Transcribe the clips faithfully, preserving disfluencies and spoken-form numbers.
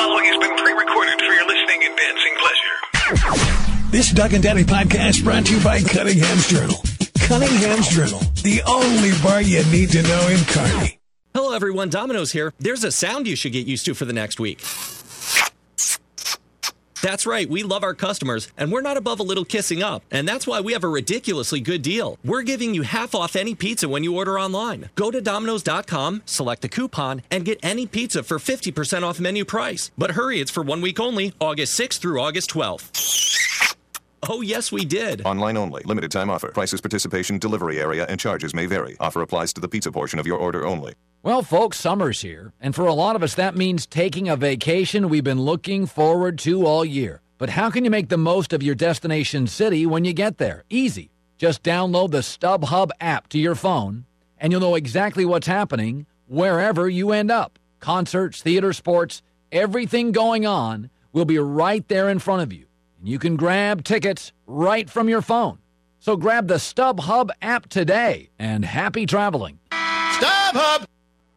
following has been pre-recorded for your listening and dancing pleasure. This Doug and Daddy podcast brought to you by Cunningham's Journal. Cunningham's Journal, the only bar you need to know in Kearney. Hello, everyone. Domino's here. There's a sound you should get used to for the next week. That's right. We love our customers, and we're not above a little kissing up. And that's why we have a ridiculously good deal. We're giving you half off any pizza when you order online. Go to Domino's dot com, select a coupon, and get any pizza for fifty percent off menu price. But hurry, it's for one week only, August sixth through August twelfth. Oh, yes, we did. Online only. Limited time offer. Prices, participation, delivery area, and charges may vary. Offer applies to the pizza portion of your order only. Well, folks, summer's here, and for a lot of us, that means taking a vacation we've been looking forward to all year. But how can you make the most of your destination city when you get there? Easy. Just download the StubHub app to your phone, and you'll know exactly what's happening wherever you end up. Concerts, theater, sports, everything going on will be right there in front of you. And you can grab tickets right from your phone. So grab the StubHub app today, and happy traveling. StubHub!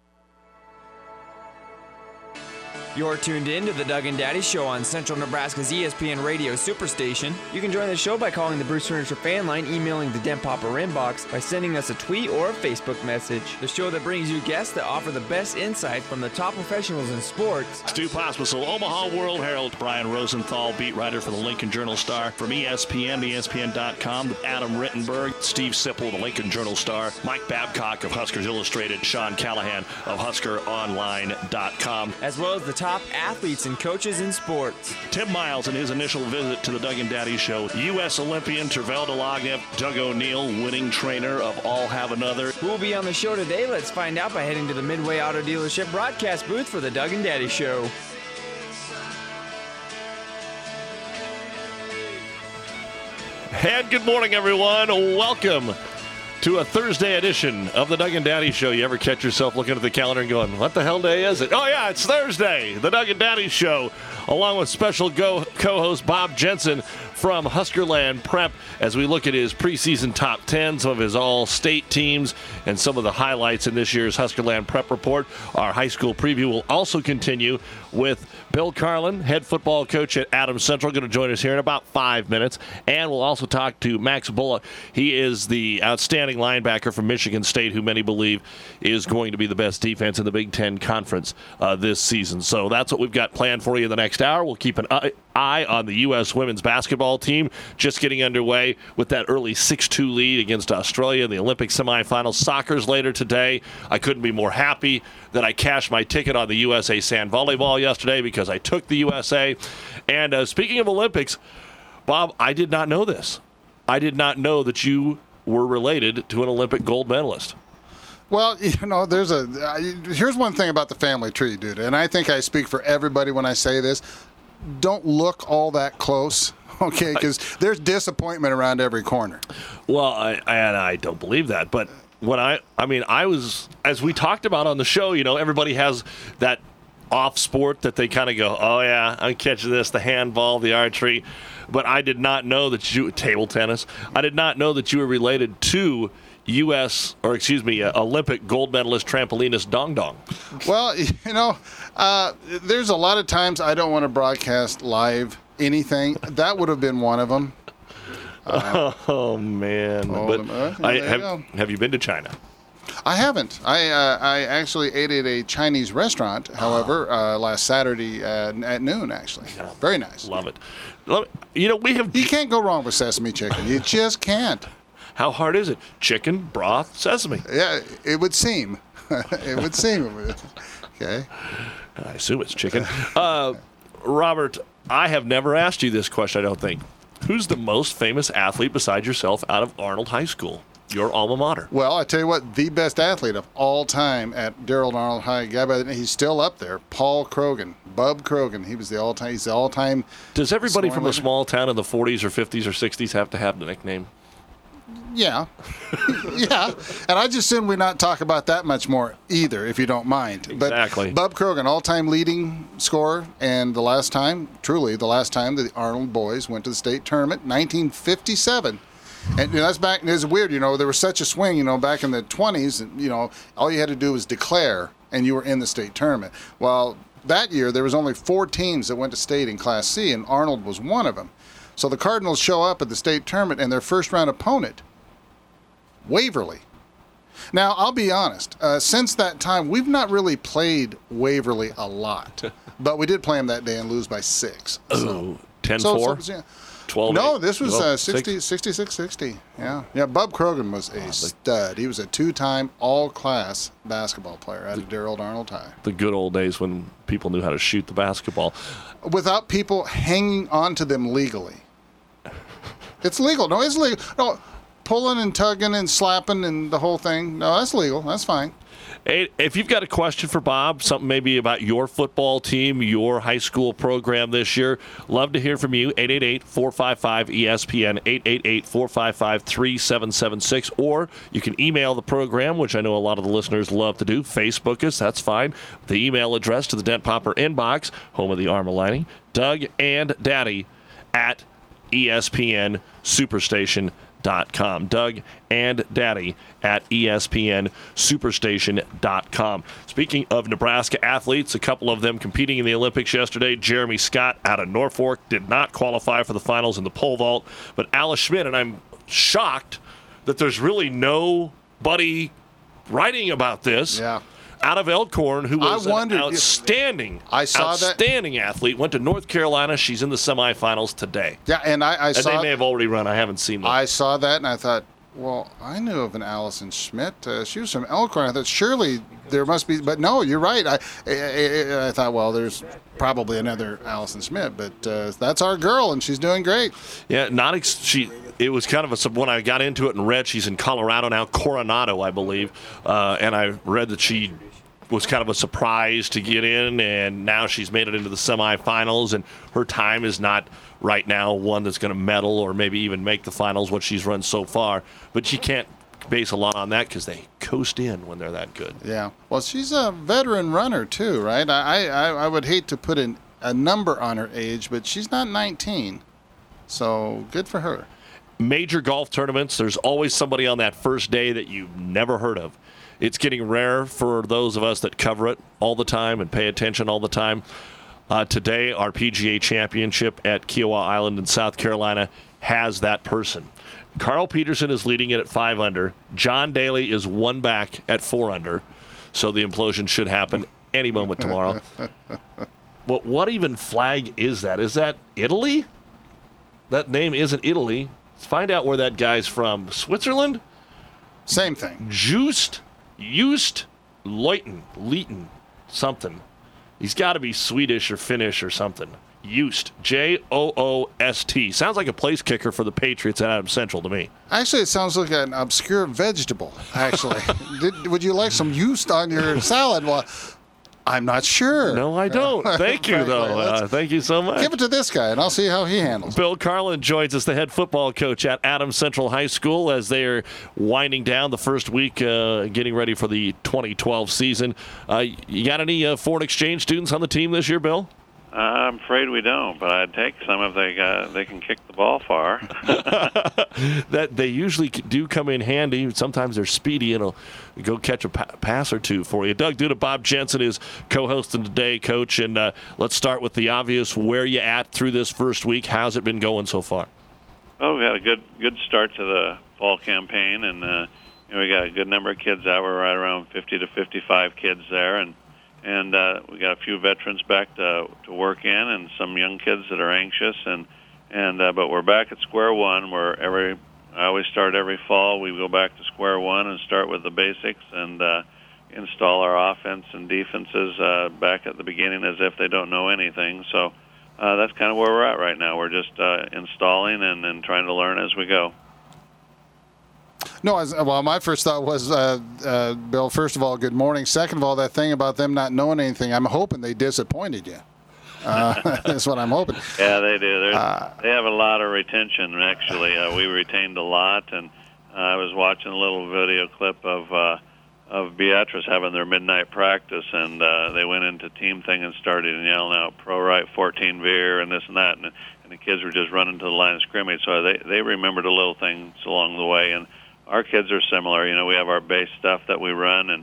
You're tuned in to the Doug and Daddy Show on Central Nebraska's E S P N Radio Superstation. You can join the show by calling the Bruce Furniture fan line, emailing the Den Popper inbox, by sending us a tweet or a Facebook message. The show that brings you guests that offer the best insight from the top professionals in sports. Stu Pospisil, Omaha World Herald. Brian Rosenthal, beat writer for the Lincoln Journal-Star. From E S P N, E S P N dot com, Adam Rittenberg, Steve Sipple, the Lincoln Journal-Star, Mike Babcock of Huskers Illustrated, Sean Callahan of Husker Online dot com. As well as the top athletes and coaches in sports. Tim Miles in his initial visit to the Doug and Daddy Show. U S Olympian Tervel Delagnev, Doug O'Neill, winning trainer of All Have Another. Who will be on the show today? Let's find out by heading to the Midway Auto Dealership broadcast booth for the Doug and Daddy Show. And good morning, everyone. Welcome to a Thursday edition of the Doug and Daddy Show. You ever catch yourself looking at the calendar and going, what the hell day is it? Oh, yeah, it's Thursday, the Doug and Daddy Show, along with special go- co-host Bob Jensen from Huskerland Prep as we look at his preseason top ten, some of his all-state teams, and some of the highlights in this year's Huskerland Prep Report. Our high school preview will also continue with Bill Carlin, head football coach at Adams Central, going to join us here in about five minutes. And we'll also talk to Max Bullock. He is the outstanding linebacker from Michigan State, who many believe is going to be the best defense in the Big Ten Conference uh, this season. So that's what we've got planned for you in the next hour. We'll keep an eye, eye on the U S women's basketball team, just getting underway with that early six two lead against Australia in the Olympic semifinals. Soccer's later today. I couldn't be more happy that I cashed my ticket on the U S A Sand Volleyball yesterday because I took the U S A. And uh, speaking of Olympics, Bob, I did not know this. I did not know that you were related to an Olympic gold medalist. Well, you know, there's a uh, here's one thing about the family tree, dude, and I think I speak for everybody when I say this. Don't look all that close, okay, because there's disappointment around every corner. Well, I, and I don't believe that, but when I, I mean, I was, as we talked about on the show, you know, everybody has that off sport that they kind of go, oh yeah, I'm catching this, the handball, the archery, but I did not know that you, table tennis, I did not know that you were related to U S or excuse me, uh, Olympic gold medalist trampolinist Dong Dong. Well, you know, uh, there's a lot of times I don't want to broadcast live anything. That would have been one of them. Uh, oh man! But uh, I, have, have you been to China? I haven't. I uh, I actually ate at a Chinese restaurant, however, uh, last Saturday uh, at noon, actually. Yeah. Very nice. Love it. Love it. You know, we have... You can't go wrong with sesame chicken. You just can't. How hard is it? Chicken, broth, sesame. Yeah, it would seem. It would seem. Okay. I assume it's chicken. Uh, Robert, I have never asked you this question, I don't think. Who's the most famous athlete besides yourself out of Arnold High School, your alma mater? Well, I tell you what, the best athlete of all time at Darrell Arnold High, guy by the, he's still up there, Paul Krogan, Bub Krogan. He was the all-time. He's the all-time. Does everybody from a small town in the forties or fifties or sixties have to have the nickname? Yeah. Yeah. And I just assume we not talk about that much more either, if you don't mind. Exactly. But Bub Krogan, all-time leading scorer, and the last time, truly the last time, the Arnold boys went to the state tournament, nineteen fifty-seven. And you know, that's back, it's weird, you know, there was such a swing, you know, back in the twenties, you know, all you had to do was declare, and you were in the state tournament. Well, that year there was only four teams that went to state in Class C, and Arnold was one of them. So the Cardinals show up at the state tournament, and their first-round opponent, Waverly. Now, I'll be honest. Uh, since that time, we've not really played Waverly a lot. But we did play them that day and lose by six. Oh, ten four? So, yeah. twelve No, this was uh, sixty, six. sixty-six sixty. Yeah. Yeah, Bub Krogan was a stud. He was a two-time all-class basketball player out of Darrell Arnold High. The good old days when people knew how to shoot the basketball. Without people hanging on to them legally. It's legal. No, it's legal. No, pulling and tugging and slapping and the whole thing. No, that's legal. That's fine. Hey, if you've got a question for Bob, something maybe about your football team, your high school program this year, love to hear from you. eight eight eight, four five five, E S P N, eight eight eight, four five five, three seven seven six. Or you can email the program, which I know a lot of the listeners love to do. Facebook us, that's fine. The email address to the Dent Popper inbox, home of the Armor Lining, Doug and Daddy at E S P N Superstation dot com. Doug and Daddy at E S P N Superstation dot com. Speaking of Nebraska athletes, a couple of them competing in the Olympics yesterday. Jeremy Scott out of Norfolk did not qualify for the finals in the pole vault, but Alice Schmidt, and I'm shocked that there's really nobody writing about this. Yeah. Out of Elkhorn, who was I wondered, an outstanding, I saw outstanding that. athlete, went to North Carolina. She's in the semifinals today. Yeah, and I, I and saw. they may have already run. I haven't seen them. I saw that, and I thought, well, I knew of an Allison Schmidt. Uh, she was from Elkhorn. I thought surely there must be, but no, you're right. I, I, I thought, well, there's probably another Allison Schmidt, but uh, that's our girl, and she's doing great. Yeah, not ex- she. It was kind of a when I got into it and read. She's in Colorado now, Coronado, I believe, uh, and I read that she was kind of a surprise to get in, and now she's made it into the semifinals, and her time is not right now one that's going to medal or maybe even make the finals, what she's run so far. But you can't base a lot on that because they coast in when they're that good. Yeah. Well, she's a veteran runner, too, right? I, I, I would hate to put in a number on her age, but she's not nineteen. So good for her. Major golf tournaments, there's always somebody on that first day that you've never heard of. It's getting rare for those of us that cover it all the time and pay attention all the time. Uh, today, our P G A Championship at Kiowa Island in South Carolina has that person. Carl Peterson is leading it at five under. John Daly is one back at four under. So the implosion should happen any moment tomorrow. But what even flag is that? Is that Italy? That name isn't Italy. Let's find out where that guy's from. Switzerland? Same thing. Just. Just Leuten, Leuten, something. He's got to be Swedish or Finnish or something. Just, J O O S T. Sounds like a place kicker for the Patriots at Adams Central to me. Actually, it sounds like an obscure vegetable, actually. Did, would you like some yeast on your salad? Well, I'm not sure. No, I don't. Thank you, though. Uh, thank you so much. Give it to this guy, and I'll see how he handles it. Bill Carlin joins us, the head football coach at Adams Central High School, as they are winding down the first week, uh, getting ready for the twenty twelve season. Uh, you got any uh, foreign exchange students on the team this year, Bill? Uh, I'm afraid we don't, but I'd take some if they got, they can kick the ball far. That they usually do come in handy. Sometimes they're speedy and will go catch a pa- pass or two for you. Doug Duda, Bob Jensen is co-hosting today, Coach. And uh, let's start with the obvious. Where you at through this first week? How's it been going so far? Oh, we had a good good start to the fall campaign, and uh, you know, we got a good number of kids out. We're right around fifty to fifty-five kids there, and and uh, we got a few veterans back to to work in, and some young kids that are anxious, and and uh, but we're back at square one. Where every I always start every fall. We go back to square one and start with the basics and uh, install our offense and defenses uh, back at the beginning as if they don't know anything. So uh, that's kind of where we're at right now. We're just uh, installing and, and trying to learn as we go. No, as, well, my first thought was, uh, uh, Bill, first of all, good morning. Second of all, that thing about them not knowing anything, I'm hoping they disappointed you. Uh, that's what I'm hoping. Yeah, they do. There's, uh, they have a lot of retention, actually. Uh, we retained a lot, and uh, I was watching a little video clip of uh, of Beatrice having their midnight practice, and uh, they went into team thing and started yelling out, pro right, fourteen veer, and this and that, and, and the kids were just running to the line of scrimmage. So they, they remembered a little things along the way, and our kids are similar. You know, we have our base stuff that we run, and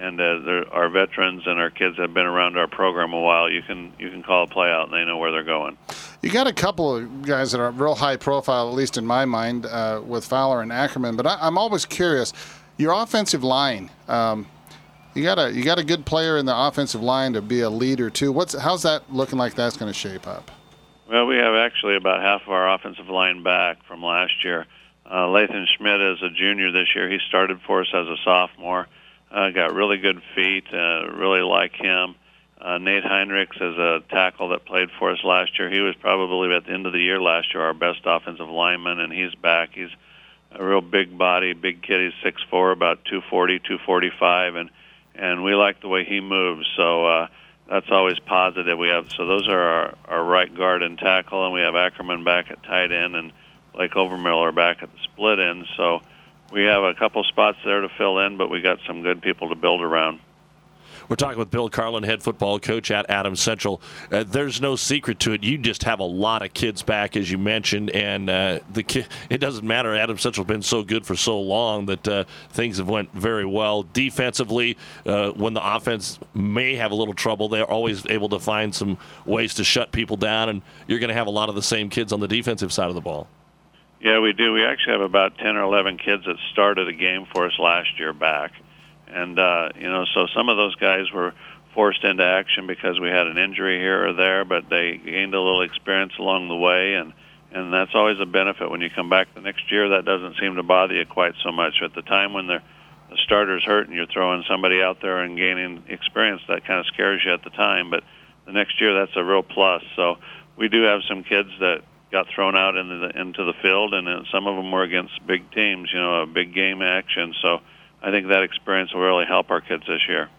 and uh, there, our veterans and our kids have been around our program a while. You can you can call a play out, and they know where they're going. You got a couple of guys that are real high profile, at least in my mind, uh, with Fowler and Ackerman. But I, I'm always curious, your offensive line. Um, you got a you got a good player in the offensive line to be a leader too. What's how's that looking like? That's going to shape up. Well, we have actually about half of our offensive line back from last year. Uh, Lathan Schmidt is a junior this year. He started for us as a sophomore. Uh, got really good feet. Uh, really like him. Uh, Nate Heinrichs is a tackle that played for us last year. He was probably at the end of the year last year our best offensive lineman, and he's back. He's a real big body, big kid. He's six foot four, about two forty, two forty-five, and and we like the way he moves. So uh, that's always positive. We have so those are our, our right guard and tackle, and we have Ackerman back at tight end and Blake Overmiller back at the split end. So we have a couple spots there to fill in, but we got some good people to build around. We're talking with Bill Carlin, head football coach at Adams Central. Uh, there's no secret to it. You just have a lot of kids back, as you mentioned, and uh, the ki- it doesn't matter. Adams Central's been so good for so long that uh, things have went very well. Defensively, uh, when the offense may have a little trouble, they're always able to find some ways to shut people down, and you're going to have a lot of the same kids on the defensive side of the ball. Yeah, we do. We actually have about ten or eleven kids that started a game for us last year back. And, uh, you know, so some of those guys were forced into action because we had an injury here or there, but they gained a little experience along the way, and, and that's always a benefit. When you come back the next year, that doesn't seem to bother you quite so much. At the time when the, the starter's hurt and you're throwing somebody out there and gaining experience, that kind of scares you at the time. But the next year, that's a real plus. So we do have some kids that got thrown out into the, into the field, and then some of them were against big teams, you know, a big game action. So I think that experience will really help our kids this year.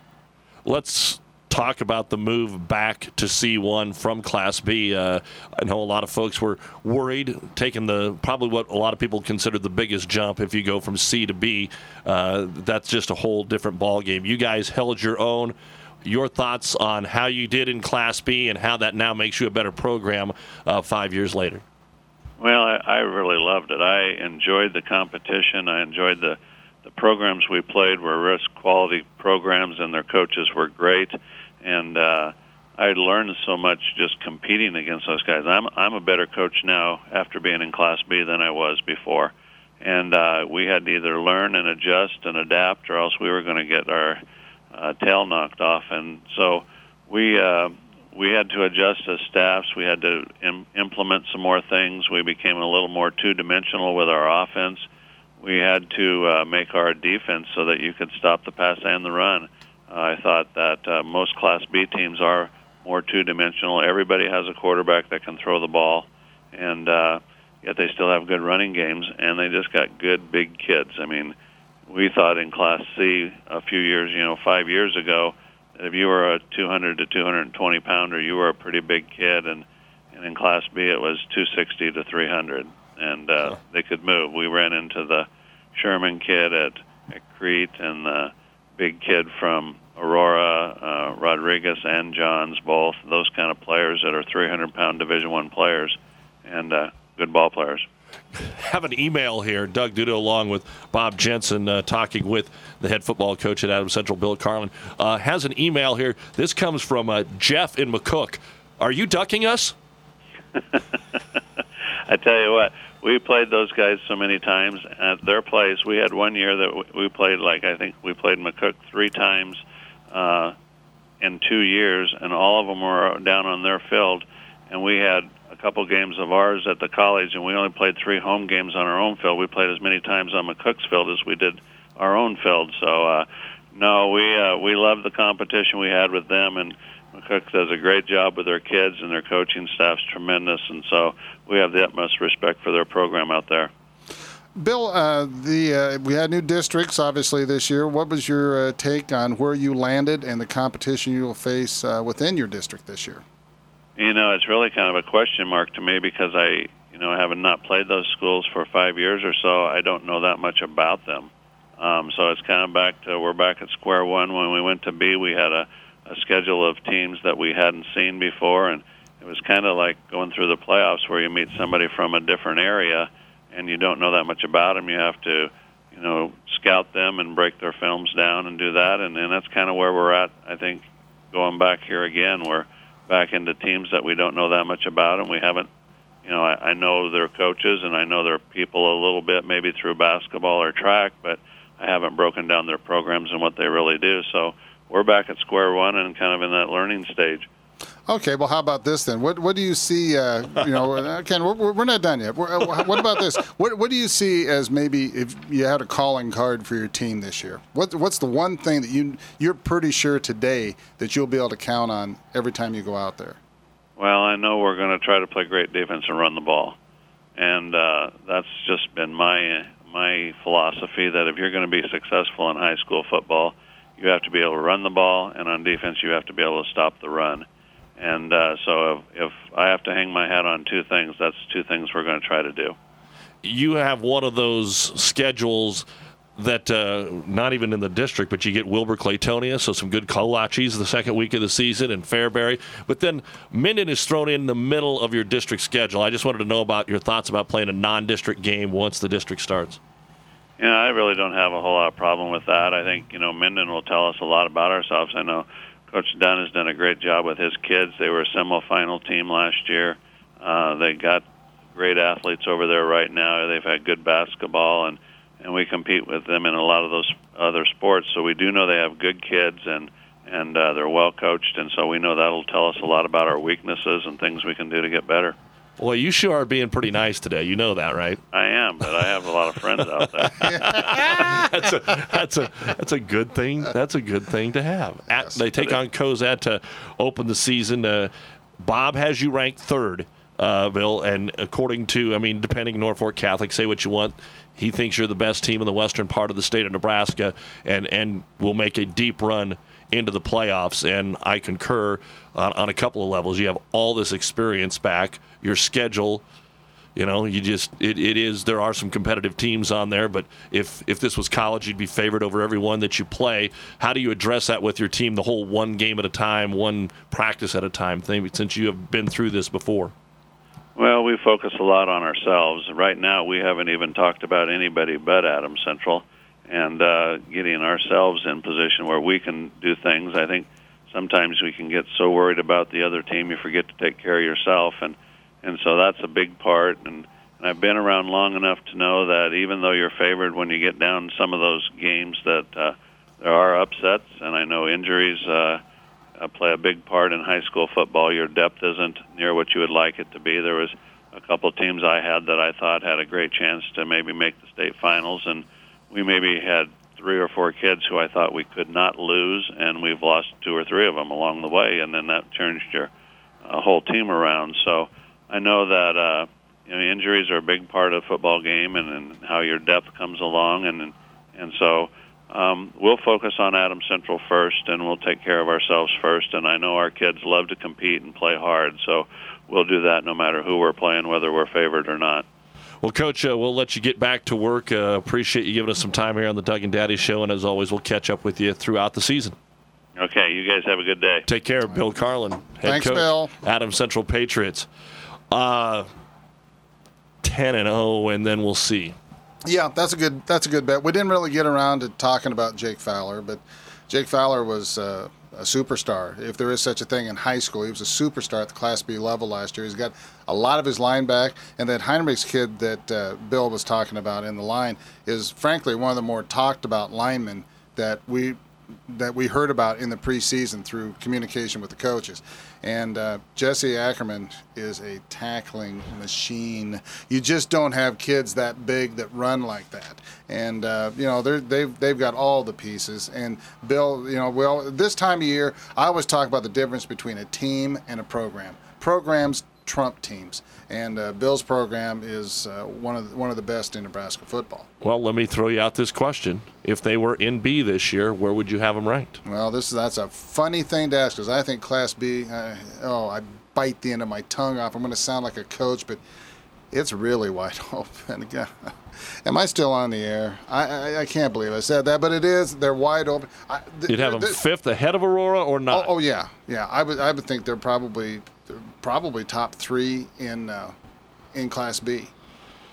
Let's talk about the move back to C one from Class B. Uh, I know a lot of folks were worried, taking the probably what a lot of people consider the biggest jump if you go from C to B. Uh, that's just a whole different ballgame. You guys held your own. Your thoughts on how you did in Class B and how that now makes you a better program uh, five years later? Well, I, I really loved it. I enjoyed the competition. I enjoyed the The programs we played were risk quality programs, and their coaches were great. And uh, I learned so much just competing against those guys. I'm I'm a better coach now after being in Class B than I was before. And uh, we had to either learn and adjust and adapt, or else we were going to get our uh, tail knocked off. And so we uh, we had to adjust as staffs. We had to im- implement some more things. We became a little more two-dimensional with our offense. We had to uh, make our defense so that you could stop the pass and the run. Uh, I thought that uh, most Class B teams are more two-dimensional. Everybody has a quarterback that can throw the ball, and uh, yet they still have good running games, and they just got good big kids. I mean, we thought in Class C a few years, you know, five years ago, that if you were a two hundred to two twenty pounder, you were a pretty big kid, and, and in Class B it was two sixty to three hundred. And uh, they could move. We ran into the Sherman kid at, at Crete and the big kid from Aurora, uh, Rodriguez and Johns, both those kind of players that are three hundred pound Division One players and uh, good ball players. Have an email here, Doug Duda, along with Bob Jensen, uh, talking with the head football coach at Adams Central, Bill Carlin. Uh, has an email here. This comes from uh, Jeff in McCook. Are you ducking us? I tell you what, we played those guys so many times at their place. We had one year that we played, like, I think we played McCook three times uh, in two years, and all of them were down on their field. And we had a couple games of ours at the college, and we only played three home games on our own field. We played as many times on McCook's field as we did our own field. So, uh, no, we uh, we loved the competition we had with them, and McCook does a great job with their kids, and their coaching staff's tremendous, and so we have the utmost respect for their program out there. Bill, uh, the uh, we had new districts, obviously, this year. What was your uh, take on where you landed and the competition you will face uh, within your district this year? You know, it's really kind of a question mark to me because I, you know, having not played those schools for five years or so, I don't know that much about them. Um, so it's kind of back to, we're back at square one. When we went to B, we had a a schedule of teams that we hadn't seen before, and it was kind of like going through the playoffs where you meet somebody from a different area and you don't know that much about them. You have to, you you know, scout them and break their films down and do that. And, and that's kind of where we're at, I think, going back here again. We're back into teams that we don't know that much about, and we haven't, you know, I, I know their coaches and I know their people a little bit maybe through basketball or track, but I haven't broken down their programs and what they really do. So we're back at square one and kind of in that learning stage. Okay, well, how about this then? What what do you see? Uh, you know, Ken, we're, we're not done yet. We're, uh, what about this? What what do you see as maybe if you had a calling card for your team this year? What what's the one thing that you you're pretty sure today that you'll be able to count on every time you go out there? Well, I know we're going to try to play great defense and run the ball, and uh, that's just been my my philosophy. That if you're going to be successful in high school football, you have to be able to run the ball, and on defense, you have to be able to stop the run. And uh, so if, if I have to hang my hat on two things, that's two things we're going to try to do. You have one of those schedules that uh, not even in the district, but you get Wilber-Claytonia, so some good kolaches the second week of the season, and Fairbury. But then Minden is thrown in the middle of your district schedule. I just wanted to know about your thoughts about playing a non-district game once the district starts. Yeah, I really don't have a whole lot of problem with that. I think, you know, Minden will tell us a lot about ourselves. I know Coach Dunn has done a great job with his kids. They were a semifinal team last year. Uh, they got great athletes over there right now. They've had good basketball, and, and we compete with them in a lot of those other sports. So we do know they have good kids, and, and uh, they're well coached, and so we know that'll tell us a lot about our weaknesses and things we can do to get better. Well, you sure are being pretty nice today. You know that, right? I am, but I have a lot of friends out there. that's a that's a that's a good thing. That's a good thing to have. At, they take on Cozad to open the season. Uh, Bob has you ranked third, uh, Bill, and according to, I mean, depending Norfolk Catholic, say what you want, he thinks you're the best team in the western part of the state of Nebraska, and and will make a deep run into the playoffs, and I concur on, on a couple of levels. You have all this experience back. Your schedule, you know, you just it, it is. There are some competitive teams on there, but if if this was college, you'd be favored over every one that you play. How do you address that with your team? The whole one game at a time, one practice at a time thing, since you have been through this before. Well, we focus a lot on ourselves. Right now, we haven't even talked about anybody but Adams Central. And uh, getting ourselves in position where we can do things. I think sometimes we can get so worried about the other team you forget to take care of yourself, and and so that's a big part. And, and I've been around long enough to know that even though you're favored when you get down some of those games, that uh, there are upsets, and I know injuries uh, uh, play a big part in high school football. Your depth isn't near what you would like it to be. There was a couple of teams I had that I thought had a great chance to maybe make the state finals, and we maybe had three or four kids who I thought we could not lose, and we've lost two or three of them along the way, and then that turns your uh, whole team around. So I know that uh, you know, injuries are a big part of the football game, and, and how your depth comes along, and and so um, we'll focus on Adams Central first, and we'll take care of ourselves first. And I know our kids love to compete and play hard, so we'll do that no matter who we're playing, whether we're favored or not. Well, Coach, uh, we'll let you get back to work. Uh, appreciate you giving us some time here on the Doug and Daddy Show, and as always, we'll catch up with you throughout the season. Okay, you guys have a good day. Take care, Bill Carlin, head Thanks, coach, Bill. Adams Central Patriots. Uh, ten and oh, and then we'll see. Yeah, that's a good that's a good bet. We didn't really get around to talking about Jake Fowler, but Jake Fowler was uh, a superstar, if there is such a thing in high school. He was a superstar at the Class B level last year. He's got a lot of his line back, and that Heinrichs kid that uh, Bill was talking about in the line is, frankly, one of the more talked about linemen that we that we heard about in the preseason through communication with the coaches. And uh, Jesse Ackerman is a tackling machine. You just don't have kids that big that run like that. And, uh, you know, they've they've got all the pieces. And Bill, you know, well, this time of year, I always talk about the difference between a team and a program. Programs trump teams. And uh, Bill's program is uh, one of the, one of the best in Nebraska football. Well, let me throw you out this question. If they were in B this year, where would you have them ranked? Well, this that's a funny thing to ask, because I think Class B, uh, oh, I bite the end of my tongue off. I'm going to sound like a coach, but it's really wide open. Am I still on the air? I, I I can't believe I said that, but it is. They're wide open. I, th- You'd have them th- fifth ahead of Aurora or not? Oh, oh yeah, yeah. I would I would think they're probably they're probably top three in uh, in Class B.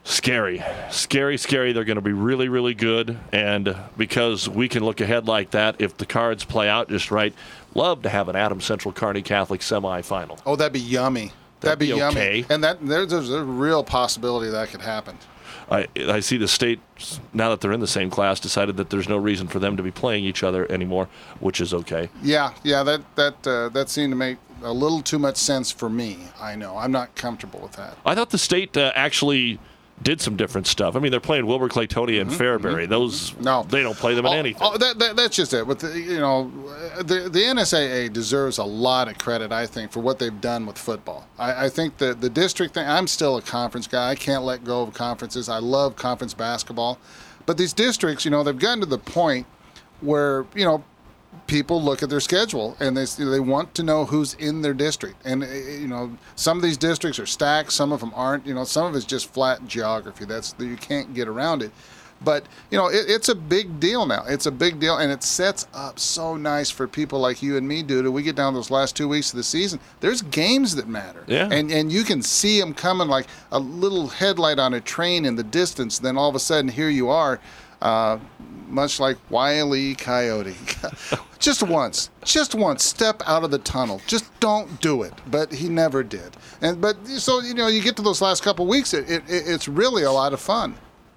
Scary. Scary, scary. They're going to be really, really good. And because we can look ahead like that, if the cards play out just right, love to have an Adams Central Kearney Catholic semifinal. Oh, that'd be yummy. That'd That'd, be, be yummy. okay. And that there's, there's a real possibility that could happen. I, I see the state, now that they're in the same class, decided that there's no reason for them to be playing each other anymore, which is okay. Yeah, yeah, that that uh, that seemed to make a little too much sense for me. I know. I'm not comfortable with that. I thought the state uh, actually did some different stuff. I mean, they're playing Wilbur, Claytonia, and mm-hmm, Fairbury. Mm-hmm. Those, no, they don't play them in oh, anything. Oh, that, that, that's just it. With the, you know, the the N S A A deserves a lot of credit, I think, for what they've done with football. I, I think the the district thing. I'm still a conference guy. I can't let go of conferences. I love conference basketball, but these districts, you know, they've gotten to the point where, you know, people look at their schedule and they they want to know who's in their district. And, you know, some of these districts are stacked, some of them aren't. You know, some of it's just flat geography. That's you can't get around it. But, you know, it, it's a big deal now. It's a big deal, and it sets up so nice for people like you and me, dude. We get down those last two weeks of the season, there's games that matter. Yeah. And, and you can see them coming like a little headlight on a train in the distance. Then all of a sudden, here you are. Uh, much like Wile E. Coyote. Just once. Just once. Step out of the tunnel. Just don't do it. But he never did. And But, so, you know, you get to those last couple of weeks, it, it, it's really a lot of fun.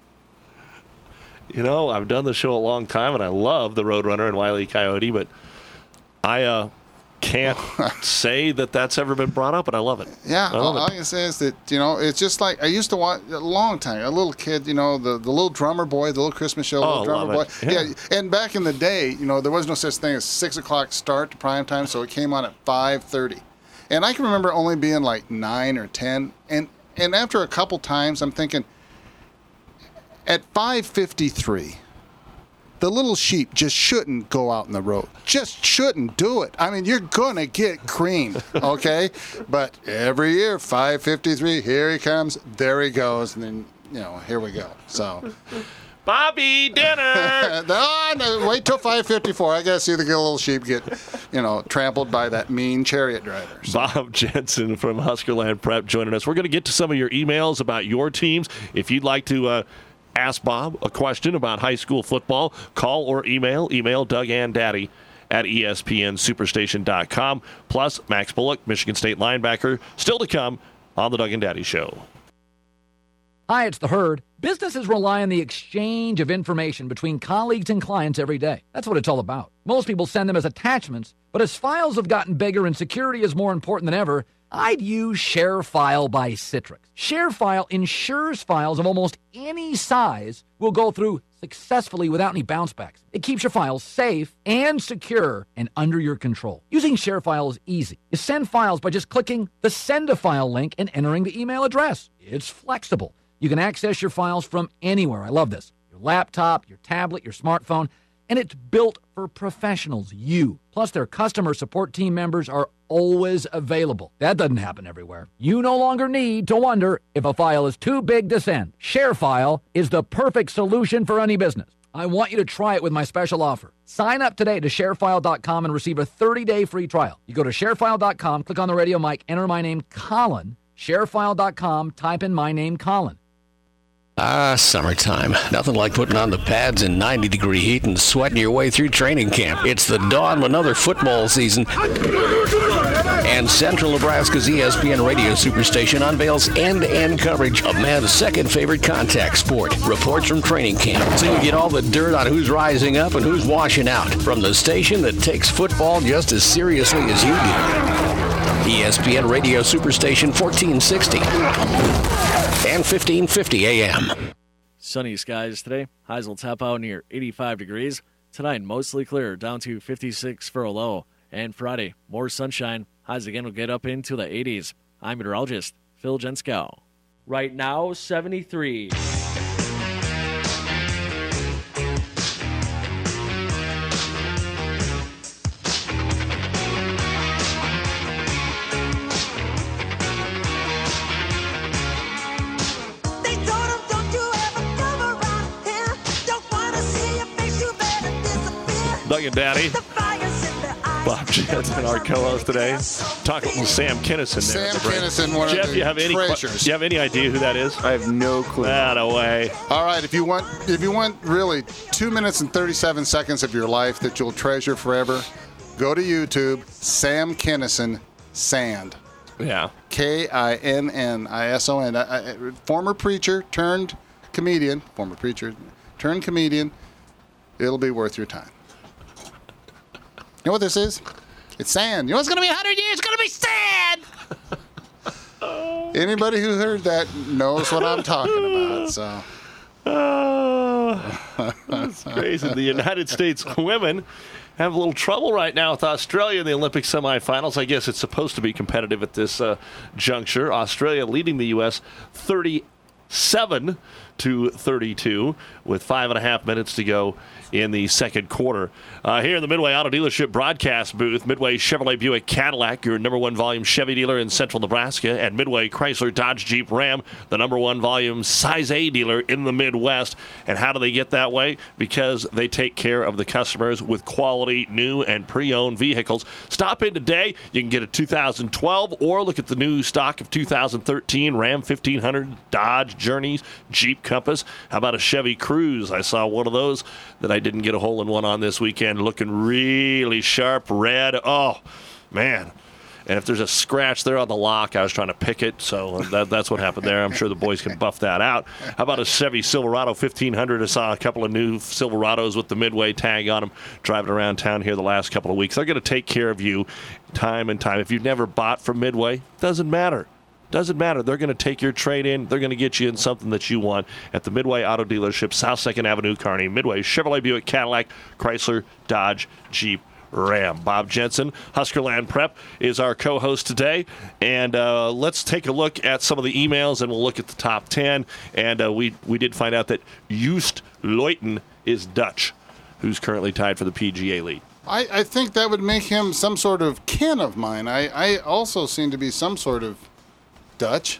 You know, I've done the show a long time, and I love the Roadrunner and Wile E. Coyote, but I uh, can't say that that's ever been brought up, and I love it. Yeah, I love all, it. all I can say is that, you know, it's just like, I used to watch, a long time, a little kid, you know, the, the little drummer boy, the little Christmas show, Oh, little drummer boy. love it. Yeah. yeah, and back in the day, you know, there was no such thing as six o'clock start to prime time, so it came on at five thirty. And I can remember only being like nine or ten, and, and after a couple times, I'm thinking, at five fifty-three, the little sheep just shouldn't go out in the road. Just shouldn't do it. I mean, you're going to get creamed, okay? But every year, five fifty-three, here he comes, there he goes, and then, you know, here we go. So, Bobby, dinner! no, no, wait till five fifty-four. I got to see the little sheep get, you know, trampled by that mean chariot driver. So. Bob Jensen from Huskerland Prep joining us. We're going to get to some of your emails about your teams. If you'd like to... Uh, Ask Bob a question about high school football. Call or email. Email Doug and Daddy at E S P N Superstation dot com. Plus, Max Bullock, Michigan State linebacker, still to come on the Doug and Daddy Show. Hi, it's the Herd. Businesses rely on the exchange of information between colleagues and clients every day. That's what it's all about. Most people send them as attachments, but as files have gotten bigger and security is more important than ever, I'd use ShareFile by Citrix. ShareFile ensures files of almost any size will go through successfully without any bounce backs. It keeps your files safe and secure and under your control. Using ShareFile is easy. You send files by just clicking the Send a File link and entering the email address. It's flexible. You can access your files from anywhere. I love this. Your laptop, your tablet, your smartphone, and it's built for professionals, you. Plus, their customer support team members are always available. That doesn't happen everywhere. You no longer need to wonder if a file is too big to send. ShareFile is the perfect solution for any business. I want you to try it with my special offer. Sign up today to ShareFile dot com and receive a thirty-day free trial. You go to ShareFile dot com, click on the radio mic, enter my name, Colin. ShareFile dot com, type in my name, Colin. Ah, summertime. Nothing like putting on the pads in ninety degree heat and sweating your way through training camp. It's the dawn of another football season. And Central Nebraska's E S P N radio superstation unveils end-to-end coverage of man's second favorite contact sport. Reports from training camp. So you get all the dirt on who's rising up and who's washing out. From the station that takes football just as seriously as you do. E S P N radio superstation fourteen sixty. And fifteen fifty A M. Sunny skies today. Highs will top out near eighty-five degrees. Tonight, mostly clear, down to fifty-six for a low. And Friday, more sunshine. Highs again will get up into the eighties. I'm meteorologist Phil Jenskow. Right now, seventy-three. Doug and Daddy. Bob Jensen, our co-host today, talking with Sam Kinison. Sam Kinison, one Jeff, of the you have any treasures. Do you have any idea who that is? I have no clue. Ah, no way. All right, if you want, if you want really two minutes and thirty-seven seconds of your life that you'll treasure forever, go to YouTube, Sam Kinison, Sand. Yeah. K I N N I S O N. I- I- Former preacher turned comedian. Former preacher turned comedian. It'll be worth your time. You know what this is? It's sand. You know what's going to be one hundred years? It's going to be sand! Anybody who heard that knows what I'm talking about. So, Oh, that's crazy. The United States women have a little trouble right now with Australia in the Olympic semifinals. I guess it's supposed to be competitive at this uh, juncture. Australia leading the U S thirty-seven to thirty-two with five and a half minutes to go in the second quarter. Uh, here in the Midway Auto Dealership broadcast booth, Midway Chevrolet Buick Cadillac, your number one volume Chevy dealer in central Nebraska, and Midway Chrysler Dodge Jeep Ram, the number one volume size A dealer in the Midwest. And how do they get that way? Because they take care of the customers with quality new and pre-owned vehicles. Stop in today. You can get a two thousand twelve or look at the new stock of two thousand thirteen Ram fifteen hundred, Dodge Journeys, Jeep Compass. How about a Chevy Cruze? I saw one of those that I didn't get a hole in one on this weekend, looking really sharp red. Oh, man. And if there's a scratch there on the lock, I was trying to pick it, so that, that's what happened there. I'm sure the boys can buff that out. How about a Chevy Silverado fifteen hundred? I saw a couple of new Silverados with the Midway tag on them driving around town here the last couple of weeks. They're going to take care of you time and time. If you've never bought from Midway, doesn't matter. Doesn't matter. They're going to take your trade in. They're going to get you in something that you want at the Midway Auto Dealership, South second Avenue, Kearney. Midway Chevrolet Buick Cadillac, Chrysler, Dodge, Jeep, Ram. Bob Jensen, Huskerland Prep, is our co-host today. And uh, let's take a look at some of the emails, and we'll look at the top ten. And uh, we, we did find out that Joost Luiten is Dutch, who's currently tied for the P G A lead. I, I think that would make him some sort of kin of mine. I, I also seem to be some sort of Dutch.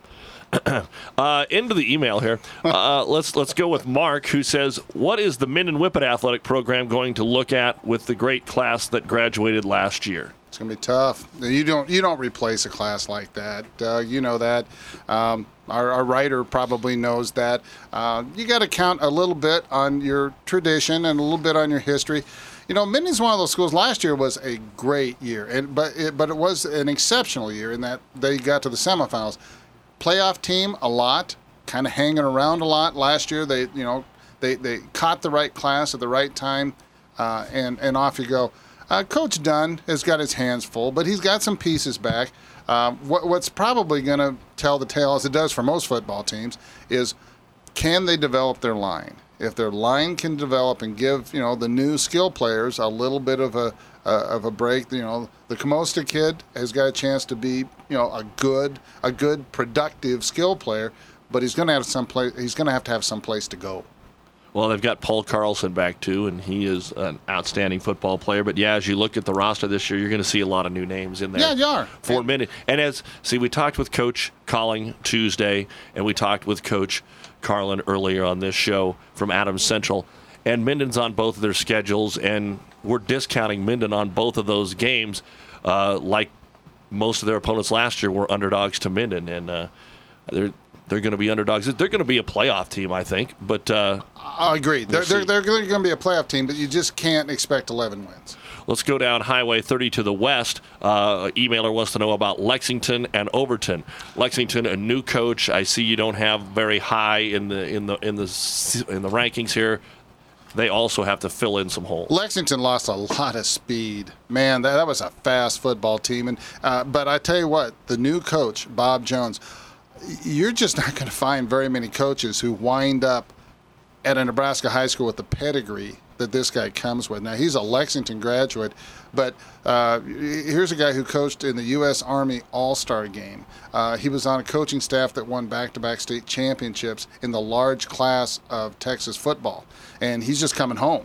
uh, into the email here. Uh, let's let's go with Mark, who says, "What is the Minden Whippet athletic program going to look at with the great class that graduated last year?" It's gonna be tough. You don't you don't replace a class like that. Uh, you know that. Um, our, our writer probably knows that. Uh, you got to count a little bit on your tradition and a little bit on your history. You know, Minden's one of those schools. Last year was a great year, and but it, but it was an exceptional year in that they got to the semifinals. Playoff team a lot, kind of hanging around a lot. Last year they you know they, they caught the right class at the right time, uh, and and off you go. Uh, Coach Dunn has got his hands full, but he's got some pieces back. Um, what, what's probably going to tell the tale, as it does for most football teams, is can they develop their line? If their line can develop and give, you know, the new skill players a little bit of a uh, of a break, you know, the Camosta kid has got a chance to be, you know, a good a good productive skill player, but he's going to have some place. He's going to have to have some place to go. Well, they've got Paul Carlson back too, and he is an outstanding football player. But yeah, as you look at the roster this year, you're going to see a lot of new names in there. Yeah, you are. For a minute, and as see, we talked with Coach Colling Tuesday, and we talked with Coach Carlin earlier on this show from Adams Central, and Minden's on both of their schedules, and we're discounting Minden on both of those games, uh, like most of their opponents last year were underdogs to Minden, and uh, they're they're going to be underdogs. They're going to be a playoff team, I think, but uh, I agree. They're, they're, they're going to be a playoff team, but you just can't expect eleven wins. Let's go down Highway thirty to the west. Uh, emailer wants to know about Lexington and Overton. Lexington, a new coach. I see you don't have very high in the in the in the in the rankings here. They also have to fill in some holes. Lexington lost a lot of speed. Man, that, that was a fast football team. And uh, but I tell you what, the new coach, Bob Jones, you're just not going to find very many coaches who wind up at a Nebraska high school with the pedigree that this guy comes with. Now, he's a Lexington graduate, but uh, here's a guy who coached in the U S Army All-Star Game. Uh, he was on a coaching staff that won back-to-back state championships in the large class of Texas football, and he's just coming home.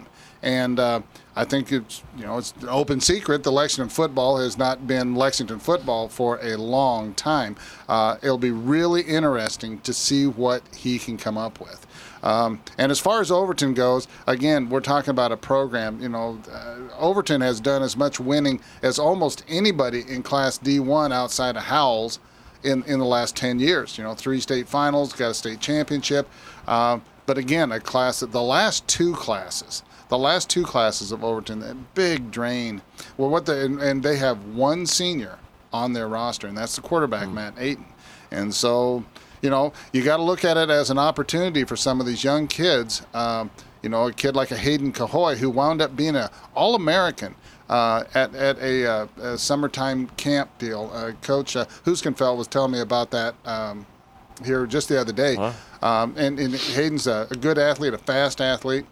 And uh, I think it's, you know, it's an open secret. The Lexington football has not been Lexington football for a long time. Uh, it'll be really interesting to see what he can come up with. Um, and as far as Overton goes, again, we're talking about a program. You know, uh, Overton has done as much winning as almost anybody in Class D one outside of Howells in, in the last ten years. You know, three state finals, got a state championship. Uh, but again, a class, the last two classes, the last two classes of Overton, a big drain. Well, what the, and, and they have one senior on their roster, and that's the quarterback, mm. Matt Ayton. And so, you know, you got to look at it as an opportunity for some of these young kids. Um, you know, a kid like a Hayden Cahoy, who wound up being an All-American uh, at, at a, uh, a summertime camp deal. Uh, Coach uh, Huskenfeld was telling me about that um, here just the other day. Huh? Um, and, and Hayden's a, a good athlete, a fast athlete.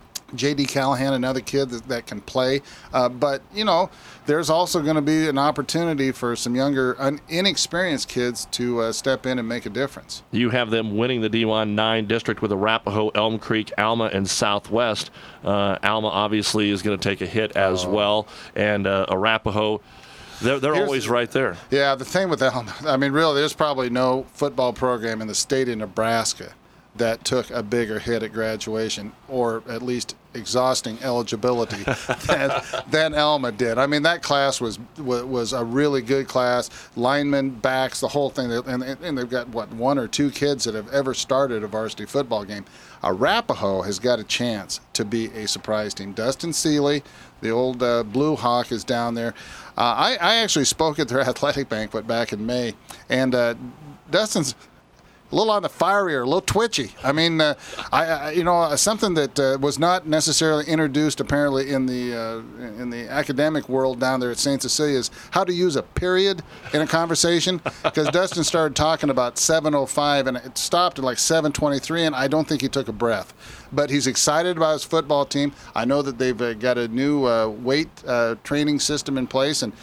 J D Callahan, another kid that, that can play. Uh, but, you know, there's also going to be an opportunity for some younger, un- inexperienced kids to uh, step in and make a difference. You have them winning the D one nine district with Arapahoe, Elm Creek, Alma, and Southwest. Uh, Alma obviously is going to take a hit as oh. well. And uh, Arapahoe, they're, they're always right there. Yeah, the thing with Alma, I mean, really, there's probably no football program in the state of Nebraska that took a bigger hit at graduation, or at least exhausting eligibility, than, than Alma did. I mean, that class was was a really good class. Linemen, backs, the whole thing. And, and they've got, what, one or two kids that have ever started a varsity football game. Arapahoe has got a chance to be a surprise team. Dustin Seeley, the old uh, Blue Hawk, is down there. Uh, I, I actually spoke at their athletic banquet back in May, and uh, Dustin's a little on the fiery or a little twitchy. I mean, uh, I, I you know something that uh, was not necessarily introduced apparently in the uh, in the academic world down there at Saint Cecilia is how to use a period in a conversation. Because Dustin started talking about seven oh five and it stopped at like seven twenty-three, and I don't think he took a breath. But he's excited about his football team. I know that they've uh, got a new uh, weight uh, training system in place, and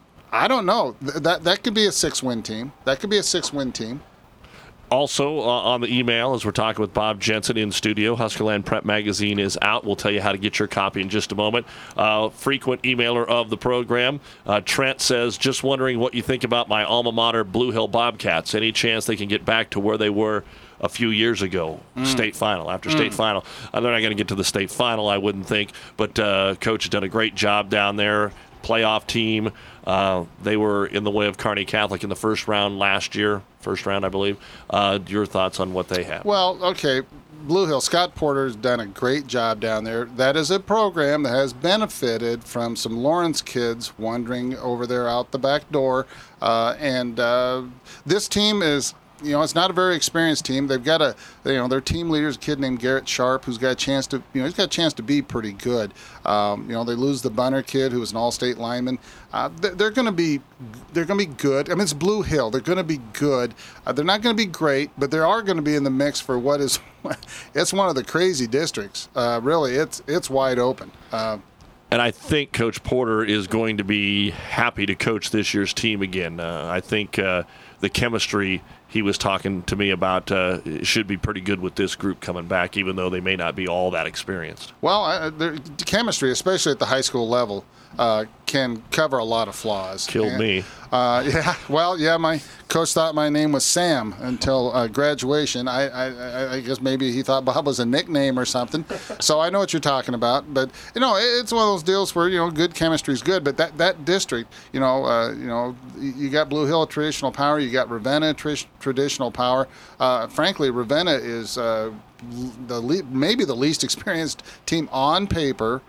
I don't know. Th- that that could be a six-win team. That could be a six-win team. Also, uh, on the email, as we're talking with Bob Jensen in studio, Huskerland Prep Magazine is out. We'll tell you how to get your copy in just a moment. Uh, frequent emailer of the program, uh, Trent says, just wondering what you think about my alma mater, Blue Hill Bobcats. Any chance they can get back to where they were a few years ago, mm. state final, after mm. state final? Uh, they're not going to get to the state final, I wouldn't think, but uh, Coach has done a great job down there. Playoff team. Uh, they were in the way of Kearney Catholic in the first round last year, first round, I believe. Uh, your thoughts on what they have? Well, okay, Blue Hill, Scott Porter's done a great job down there. That is a program that has benefited from some Lawrence kids wandering over there out the back door. Uh, and uh, this team is, you know, it's not a very experienced team. They've got a, you know, their team leader is a kid named Garrett Sharp, who's got a chance to, you know, he's got a chance to be pretty good. Um, you know, they lose the Bunner kid, who was an all-state lineman. Uh, they're going to be, they're going to be good. I mean, it's Blue Hill. They're going to be good. Uh, they're not going to be great, but they are going to be in the mix for what is, it's one of the crazy districts. Uh, really, it's it's wide open. Uh, And I think Coach Porter is going to be happy to coach this year's team again. Uh, I think uh, the chemistry he was talking to me about uh, should be pretty good with this group coming back, even though they may not be all that experienced. Well, uh, the chemistry, especially at the high school level, uh, can cover a lot of flaws. Killed and, me. Uh, yeah, well, yeah, my coach thought my name was Sam until uh, graduation. I, I, I guess maybe he thought Bob was a nickname or something. So I know what you're talking about. But, you know, it's one of those deals where, you know, good chemistry is good. But that, that district, you know, uh, you know, you got Blue Hill, traditional power. You got Ravenna, tr- traditional power. Uh, frankly, Ravenna is uh, the le- maybe the least experienced team on paper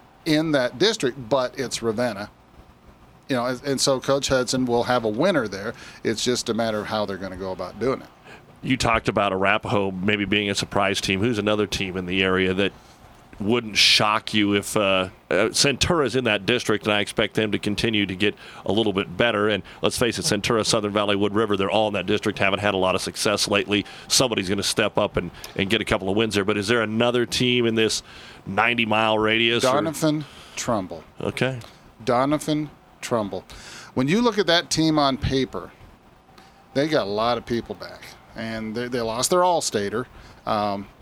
in that district, but it's Ravenna. You know, and so Coach Hudson will have a winner there. It's just a matter of how they're going to go about doing it. You talked about Arapahoe maybe being a surprise team. Who's another team in the area that wouldn't shock you if uh, uh, Centura's in that district, and I expect them to continue to get a little bit better. And let's face it, Centura, Southern Valley, Wood River, they're all in that district, haven't had a lot of success lately. Somebody's going to step up and, and get a couple of wins there. But is there another team in this ninety-mile radius? Donovan or? Trumbull. Okay. Donovan Trumbull. When you look at that team on paper, they got a lot of people back. And they, they lost their all-stater. Um,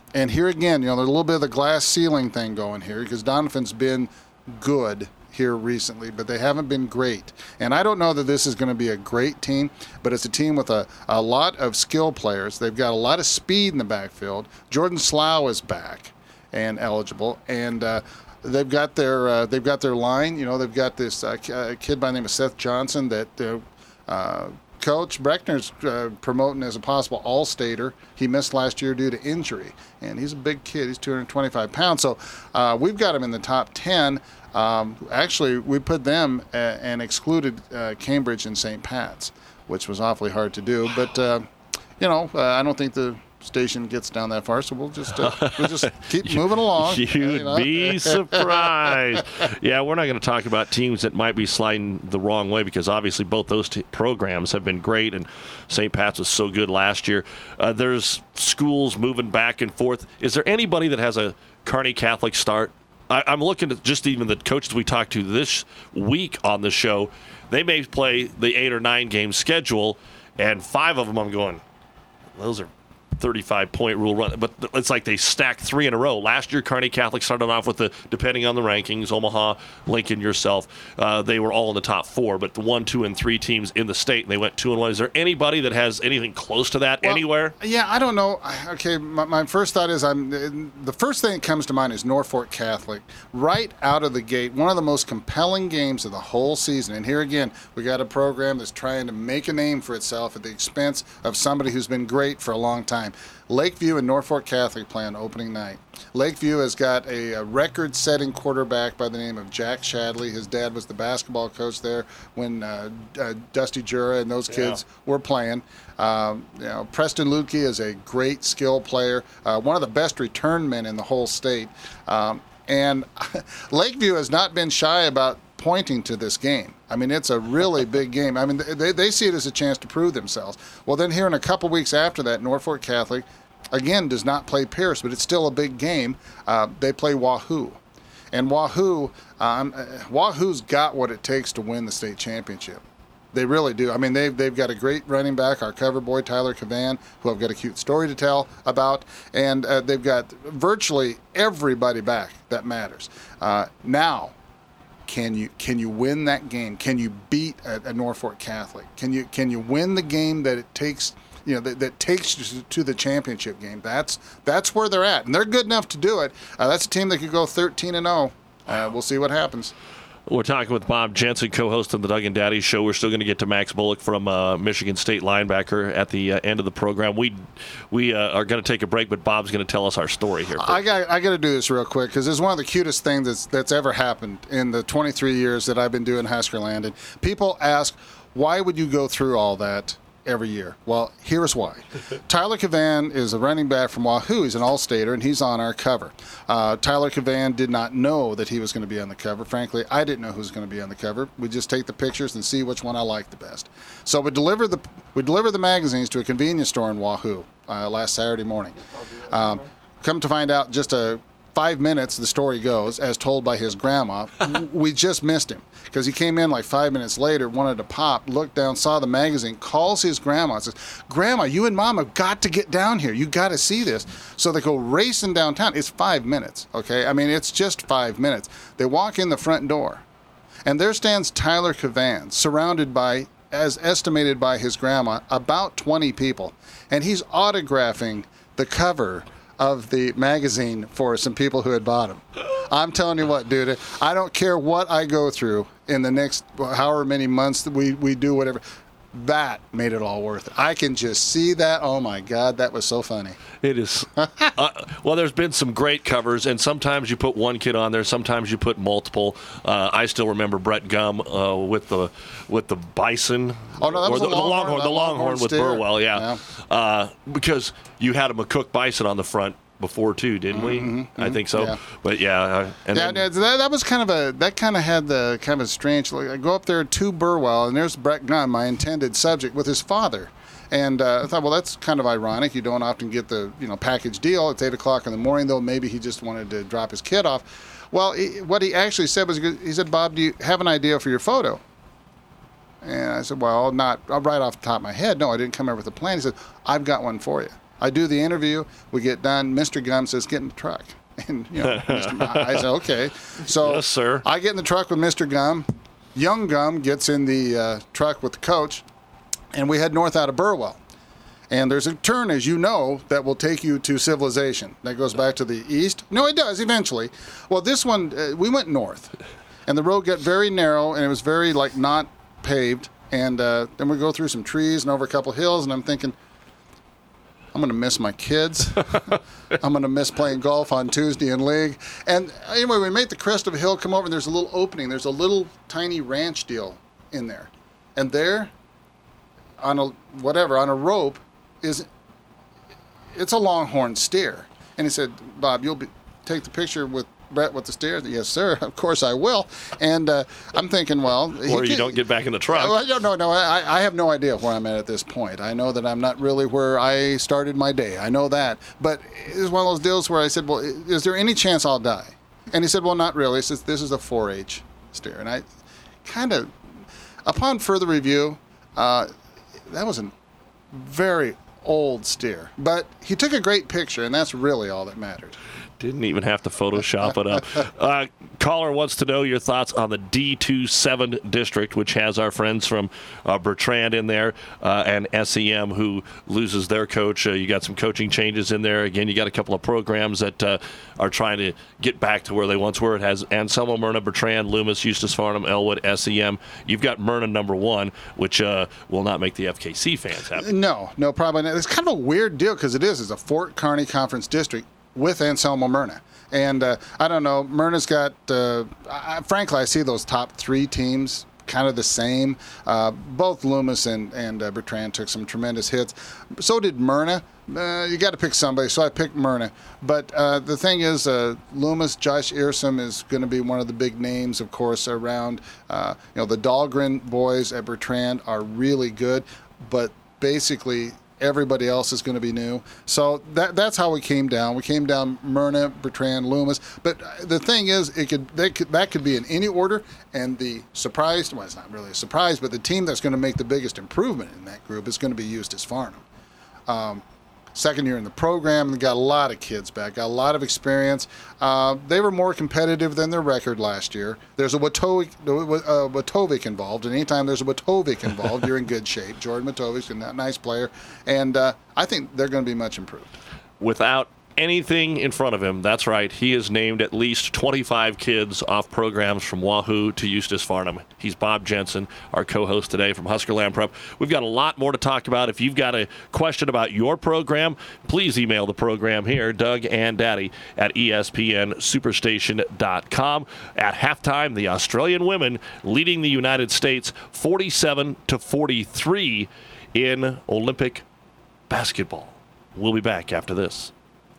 And here again, you know, there's a little bit of the glass ceiling thing going here because Doniphan's been good here recently, but they haven't been great. And I don't know that this is going to be a great team, but it's a team with a, a lot of skill players. They've got a lot of speed in the backfield. Jordan Slough is back and eligible, and uh, they've got their uh, they've got their line. You know, they've got this uh, kid by the name of Seth Johnson that uh, uh, Coach Breckner's uh, promoting as a possible All-Stater. He missed last year due to injury, and he's a big kid. He's two hundred twenty-five pounds, so uh, we've got him in the top ten. Um, actually, we put them uh, and excluded uh, Cambridge and Saint Pat's, which was awfully hard to do. But uh, you know, uh, I don't think the station gets down that far, so we'll just uh, we'll just keep you, moving along. You'd you know? be surprised. Yeah, we're not going to talk about teams that might be sliding the wrong way because obviously both those t- programs have been great, and Saint Pat's was so good last year. Uh, there's schools moving back and forth. Is there anybody that has a Kearney Catholic start? I, I'm looking at just even the coaches we talked to this week on the show. They may play the eight or nine game schedule, and five of them I'm going, those are thirty-five point rule run, but it's like they stacked three in a row. Last year, Kearney Catholic started off with the, depending on the rankings, Omaha, Lincoln, yourself, uh, they were all in the top four, but the one, two, and three teams in the state, and they went two and one. Is there anybody that has anything close to that well, anywhere? Yeah, I don't know. Okay, my, my first thought is I'm the first thing that comes to mind is Norfolk Catholic. Right out of the gate, one of the most compelling games of the whole season. And here again, we got a program that's trying to make a name for itself at the expense of somebody who's been great for a long time. Lakeview and Norfolk Catholic play on opening night. Lakeview has got a, a record-setting quarterback by the name of Jack Shadley. His dad was the basketball coach there when uh, uh, Dusty Jura and those kids yeah. were playing. Um, you know, Preston Lukey is a great skill player, uh, one of the best return men in the whole state. Um, and Lakeview has not been shy about pointing to this game. I mean, it's a really big game. I mean, they, they see it as a chance to prove themselves. Well, then here in a couple weeks after that, Norfolk Catholic, again, does not play Pierce, but it's still a big game. Uh, they play Wahoo. And Wahoo, um, Wahoo's got what it takes to win the state championship. They really do. I mean, they've, they've got a great running back, our cover boy, Tyler Cavan, who I've got a cute story to tell about. And uh, they've got virtually everybody back that matters. Uh, now, Can you can you win that game? Can you beat a, a Norfolk Catholic? Can you can you win the game that it takes you know that, that takes you to the championship game? That's that's where they're at, and they're good enough to do it. Uh, that's a team that could go thirteen and oh. Uh, we'll see what happens. We're talking with Bob Jensen, co-host of the Doug and Daddy Show. We're still going to get to Max Bullock from uh, Michigan State linebacker at the uh, end of the program. We we uh, are going to take a break, but Bob's going to tell us our story here. I got I got to do this real quick because it's one of the cutest things that's that's ever happened in the twenty-three years that I've been doing Husker Landing. People ask, why would you go through all that every year? Well, here's why. Tyler Cavan is a running back from Wahoo. He's an all-stater, and he's on our cover. Uh, Tyler Cavan did not know that he was going to be on the cover. Frankly, I didn't know who was going to be on the cover. We just take the pictures and see which one I like the best. So we deliver the we deliver the magazines to a convenience store in Wahoo uh, last Saturday morning. Um, come to find out, just a five minutes, the story goes, as told by his grandma, we just missed him because he came in like five minutes later, wanted to pop, looked down, saw the magazine, calls his grandma and says, Grandma, you and Mom have got to get down here. You got to see this. So they go racing downtown. It's five minutes, okay? I mean, it's just five minutes. They walk in the front door, and there stands Tyler Cavan, surrounded by, as estimated by his grandma, about twenty people. And he's autographing the cover of the magazine for some people who had bought them. I'm telling you what, dude, I don't care what I go through in the next however many months that we, we do whatever. That made it all worth it. I can just see that. Oh, my God, that was so funny. It is. uh, well, there's been some great covers, and sometimes you put one kid on there, sometimes you put multiple. Uh, I still remember Brett Gum uh, with the with the bison. Oh, no, that was the, the Longhorn. The Longhorn, the Longhorn, Longhorn with steer. Burwell, yeah. yeah. Uh, because you had a McCook bison on the front before too, didn't we? Mm-hmm, I think so. yeah. But yeah, uh, and yeah, then, that, that was kind of a that kind of had the kind of a strange look. I go up there to Burwell, and there's Brett Gunn, my intended subject, with his father. And uh, I thought, well, that's kind of ironic. You don't often get the you know package deal. It's eight o'clock in the morning, though. Maybe he just wanted to drop his kid off. Well, he, what he actually said was, he said, Bob, do you have an idea for your photo? And I said, well, not right off the top of my head. No, I didn't come here with a plan. He said, I've got one for you. I do the interview. We get done. Mister Gum says, get in the truck. And, you know, Mister I said, okay. So yes, sir. I get in the truck with Mister Gum. Young Gum gets in the uh, truck with the coach, and we head north out of Burwell. And there's a turn, as you know, that will take you to Civilization. That goes back to the east. No, it does, eventually. Well, this one, uh, we went north, and the road got very narrow, and it was very, like, not paved. And uh, then we go through some trees and over a couple hills, and I'm thinking, I'm going to miss my kids. I'm going to miss playing golf on Tuesday in league. And anyway, we made the crest of a hill, come over, and there's a little opening. There's a little tiny ranch deal in there. And there, on a whatever, on a rope, is it's a longhorn steer. And he said, Bob, you'll be, take the picture with Brett with the steer? Yes, sir. Of course I will. And uh, I'm thinking, well... Or you can, don't get back in the truck. No, no, no. I, I have no idea where I'm at at this point. I know that I'm not really where I started my day. I know that. But it's one of those deals where I said, well, is there any chance I'll die? And he said, well, not really. He says, this is a four H steer. And I kind of, upon further review, uh, that was a very old steer. But he took a great picture, and that's really all that mattered. Didn't even have to Photoshop it up. Uh, caller wants to know your thoughts on the D twenty-seven district, which has our friends from uh, Bertrand in there uh, and S E M who loses their coach. Uh, you got some coaching changes in there. Again, you got a couple of programs that uh, are trying to get back to where they once were. It has Anselmo, Myrna, Bertrand, Loomis, Eustis Farnham, Elwood, S E M. You've got Myrna number one, which uh, will not make the F K C fans happy. No, no, probably not. It's kind of a weird deal because it is. It's a Fort Kearny Conference district with Anselmo Myrna. And uh, I don't know, Myrna's got, uh, I, frankly, I see those top three teams kind of the same. Uh, both Loomis and, and uh, Bertrand took some tremendous hits. So did Myrna. Uh, you got to pick somebody, so I picked Myrna. But uh, the thing is, uh, Loomis, Josh Earsom is going to be one of the big names, of course, around. Uh, you know, the Dahlgren boys at Bertrand are really good, but basically everybody else is going to be new. So that that's how we came down. We came down Myrna, Bertrand, Loomis. But the thing is, it could, they could that could be in any order. And the surprise, well, it's not really a surprise, but the team that's going to make the biggest improvement in that group is going to be Eustis Farnham. Um, second year in the program, they got a lot of kids back, got a lot of experience. Uh, they were more competitive than their record last year. There's a Watovic, uh, Watovic involved, and anytime there's a Watovic involved, you're in good shape. Jordan Watovic's a nice player, and uh, I think they're going to be much improved. Without anything in front of him, that's right, he has named at least twenty-five kids off programs from Wahoo to Eustis Farnham. He's Bob Jensen, our co-host today from Huskerland Prep. We've got a lot more to talk about. If you've got a question about your program, please email the program here, Doug and Daddy at E S P N superstation dot com. At halftime, the Australian women leading the United States forty-seven to forty-three in Olympic basketball. We'll be back after this.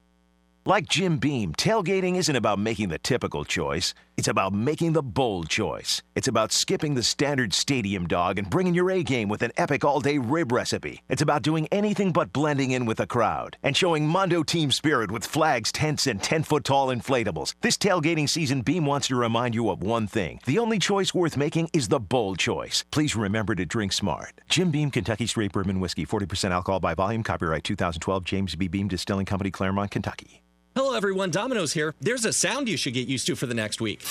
Like Jim Beam, tailgating isn't about making the typical choice. It's about making the bold choice. It's about skipping the standard stadium dog and bringing your A-game with an epic all-day rib recipe. It's about doing anything but blending in with the crowd and showing Mondo team spirit with flags, tents, and ten-foot-tall inflatables. This tailgating season, Beam wants to remind you of one thing. The only choice worth making is the bold choice. Please remember to drink smart. Jim Beam Kentucky Straight Bourbon Whiskey, forty percent alcohol by volume, copyright two thousand twelve, James B. Beam Distilling Company, Claremont, Kentucky. Hello, everyone. Domino's here. There's a sound you should get used to for the next week.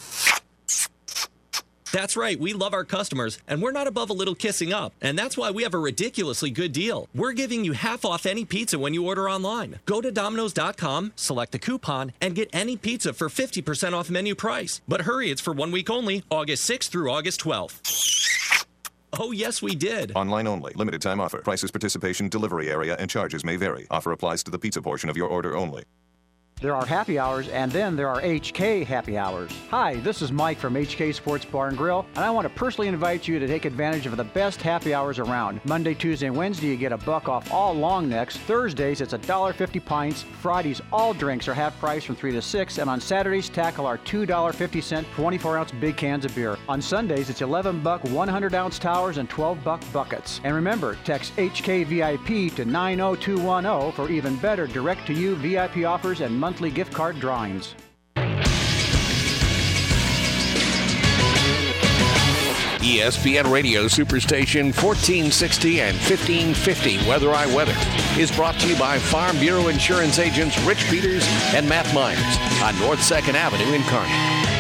That's right. We love our customers, and we're not above a little kissing up. And that's why we have a ridiculously good deal. We're giving you half off any pizza when you order online. Go to Domino's dot com, select a coupon, and get any pizza for fifty percent off menu price. But hurry, it's for one week only, August sixth through August twelfth. Oh, yes, we did. Online only. Limited time offer. Prices, participation, delivery area, and charges may vary. Offer applies to the pizza portion of your order only. There are happy hours, and then there are H K happy hours. Hi, this is Mike from H K Sports Bar and Grill, and I want to personally invite you to take advantage of the best happy hours around. Monday, Tuesday, and Wednesday, you get a buck off all long necks. Thursdays, it's one dollar fifty pints. Fridays, all drinks are half price from three to six, and on Saturdays, tackle our two dollars and fifty cents twenty-four ounce big cans of beer. On Sundays, it's eleven buck one hundred ounce towers and twelve buck buckets. And remember, text H K V I P to nine oh two one oh for even better direct-to-you V I P offers and monthly gift card drawings. E S P N Radio Superstation fourteen sixty and fifteen fifty Weather Eye Weather is brought to you by Farm Bureau Insurance agents Rich Peters and Matt Myers on North second Avenue in Kearney.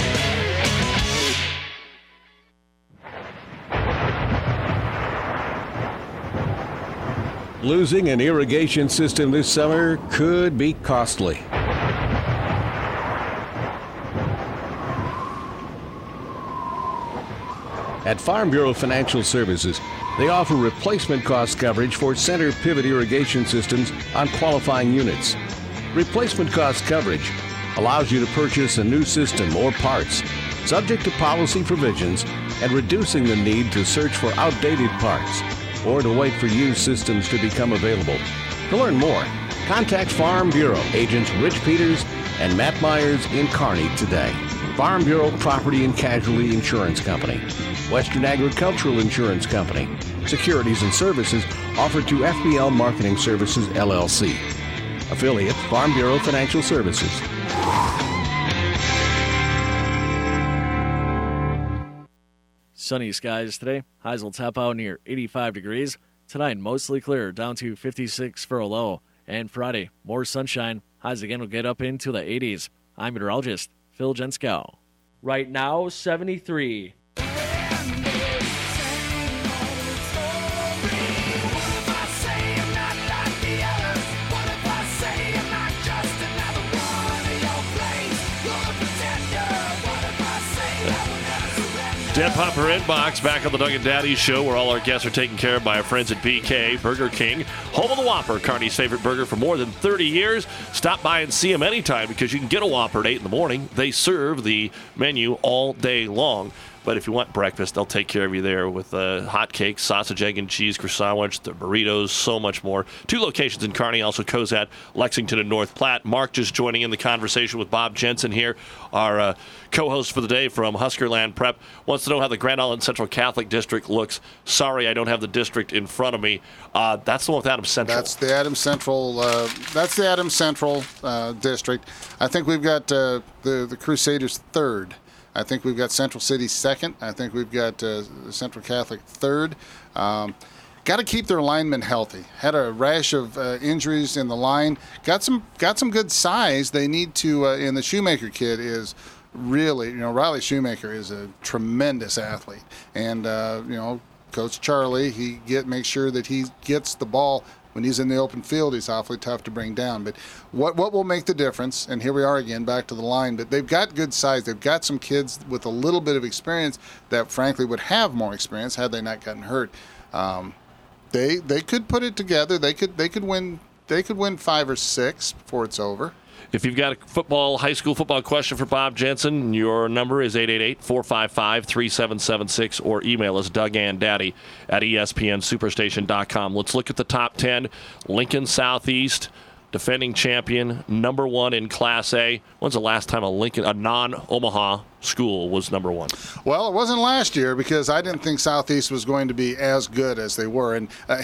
Losing an irrigation system this summer could be costly. At Farm Bureau Financial Services, they offer replacement cost coverage for center pivot irrigation systems on qualifying units. Replacement cost coverage allows you to purchase a new system or parts, subject to policy provisions and reducing the need to search for outdated parts or to wait for used systems to become available. To learn more, contact Farm Bureau agents Rich Peters and Matt Myers in Kearney today. Farm Bureau Property and Casualty Insurance Company, Western Agricultural Insurance Company, securities and services offered to F B L Marketing Services, L L C. Affiliate, Farm Bureau Financial Services. Sunny skies today. Highs will top out near eighty-five degrees. Tonight, mostly clear, down to fifty-six for a low. And Friday, more sunshine. Highs again will get up into the eighties. I'm meteorologist Phil Jenskow. Right now, seventy-three. Den Popper Inbox back on the Doug and Daddy Show, where all our guests are taken care of by our friends at B K Burger King, home of the Whopper, Kearney's favorite burger for more than thirty years. Stop by and see them anytime because you can get a Whopper at eight in the morning. They serve the menu all day long. But if you want breakfast, they'll take care of you there with uh, hot cakes, sausage, egg, and cheese, croissant, the burritos, so much more. Two locations in Kearney, also Cozad, Lexington, and North Platte. Mark just joining in the conversation with Bob Jensen here, our uh, co-host for the day from Huskerland Prep. Wants to know how the Grand Island Central Catholic District looks. Sorry, I don't have the district in front of me. Uh, that's the one with Adams Central. That's the Adams Central. Uh, that's the Adams Central uh, district. I think we've got uh, the the Crusaders third. I think we've got Central City second. I think we've got uh, Central Catholic third. Um, got to keep their linemen healthy. Had a rash of uh, injuries in the line. Got some got some good size. They need to. Uh, and the Shoemaker kid is really, you know, Riley Shoemaker is a tremendous athlete. And uh, you know, Coach Charlie, he get makes sure that he gets the ball. When he's in the open field, he's awfully tough to bring down. But what what will make the difference, and here we are again, back to the line, but they've got good size. They've got some kids with a little bit of experience that, frankly, would have more experience had they not gotten hurt. Um, they they could put it together. They could they could win they could win five or six before it's over. If you've got a football, high school football question for Bob Jensen, your number is eight eight eight, four five five, three seven seven six or email us dougandaddy at E S P N superstation dot com. Let's look at the top ten. Lincoln Southeast, defending champion, number one in Class A. When's the last time a Lincoln, a non-Omaha school was number one? Well, it wasn't last year because I didn't think Southeast was going to be as good as they were. And uh,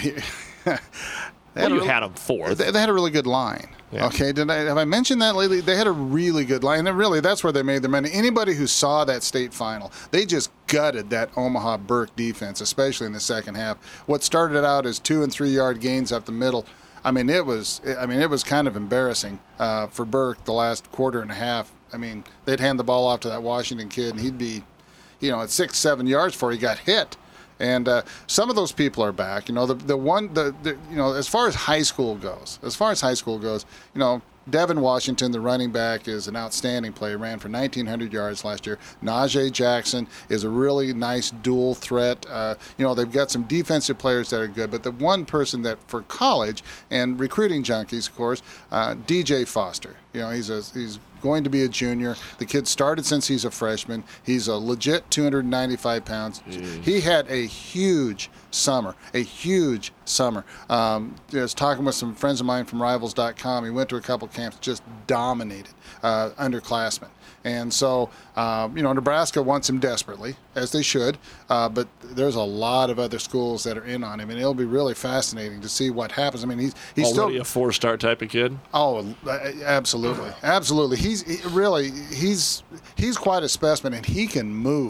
well, you had them fourth. They, they had a really good line. Yeah. Okay, did I have I mentioned that lately? They had a really good line, and really that's where they made their money. Anybody who saw that state final, they just gutted that Omaha Burke defense, especially in the second half. What started out as two and three yard gains up the middle, I mean it was, I mean it was kind of embarrassing uh, for Burke the last quarter and a half. I mean they'd hand the ball off to that Washington kid, and he'd be, you know, at six, seven yards before he got hit. And uh, some of those people are back. You know, the the one, the, the you know, as far as high school goes, as far as high school goes, you know, Devin Washington, the running back, is an outstanding player. Ran for nineteen hundred yards last year. Najee Jackson is a really nice dual threat. Uh, you know, they've got some defensive players that are good. But the one person that for college and recruiting junkies, of course, uh, D J Foster. You know, he's a he's going to be a junior. The kid started since he's a freshman. He's a legit two hundred ninety-five pounds. Jeez. He had a huge summer, a huge summer. Um, I was talking with some friends of mine from Rivals dot com. He went to a couple camps, just dominated uh, underclassmen. And so, um, you know, Nebraska wants him desperately, as they should, uh, but there's a lot of other schools that are in on him, and it'll be really fascinating to see what happens. I mean, he's he's already still a four-star type of kid. Oh, absolutely, absolutely. He's he, really he's he's quite a specimen, and he can move.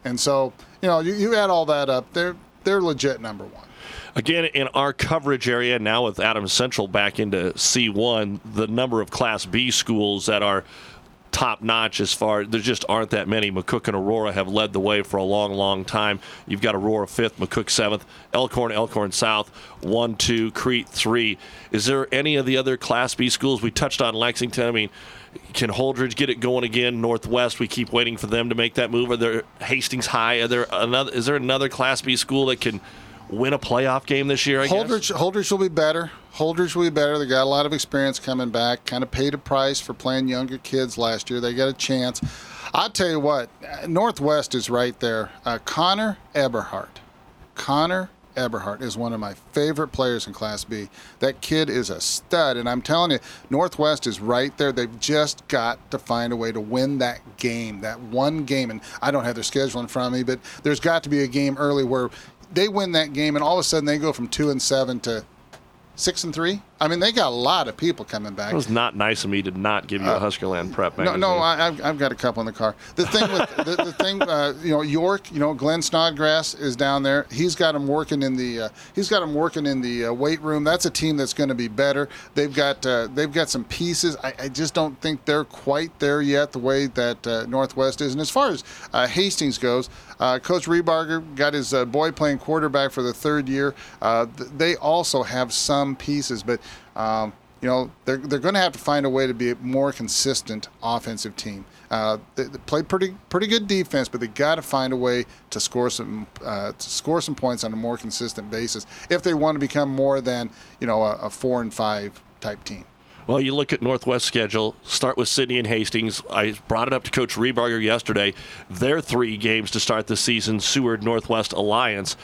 And so, you know, you, you add all that up, they're they're legit number one. Again, in our coverage area now with Adams Central back into C one, the number of Class B schools that are top-notch as far, there just aren't that many. McCook and Aurora have led the way for a long, long time. You've got Aurora fifth, McCook seventh, Elkhorn, Elkhorn South, one, two, Crete three. Is there any of the other Class B schools? We touched on Lexington. I mean, can Holdridge get it going again? Northwest, we keep waiting for them to make that move. Are there Hastings High? Are there another? Is there another Class B school that can win a playoff game this year, I Holdridge, guess? Holdridge will be better. Holdridge will be better. They got a lot of experience coming back, kind of paid a price for playing younger kids last year. They got a chance. I'll tell you what, Northwest is right there. Uh, Connor Eberhardt. Connor Eberhardt is one of my favorite players in Class B. That kid is a stud, and I'm telling you, Northwest is right there. They've just got to find a way to win that game, that one game. And I don't have their schedule in front of me, but there's got to be a game early where they win that game, and all of a sudden they go from two and seven to six and three. I mean, they got a lot of people coming back. It was not nice of me to not give you a Huskerland prep magazine. No, no, I, I've, I've got a couple in the car. The thing with the, the thing, uh, you know, York, you know, Glenn Snodgrass is down there. He's got him working in the uh, he's got him working in the uh, weight room. That's a team that's going to be better. They've got uh, they've got some pieces. I, I just don't think they're quite there yet the way that uh, Northwest is. And as far as uh, Hastings goes, uh, Coach Rebarger got his uh, boy playing quarterback for the third year. Uh, th- they also have some pieces, but. Um, You know, they're, they're going to have to find a way to be a more consistent offensive team. Uh, they, they play pretty pretty good defense, but they got to find a way to score some uh, to score some points on a more consistent basis if they want to become more than, you know, a, a four and five type team. Well, you look at Northwest's schedule, start with Sidney and Hastings. I brought it up to Coach Rebarger yesterday. Their three games to start the season, Seward, Northwest, Alliance.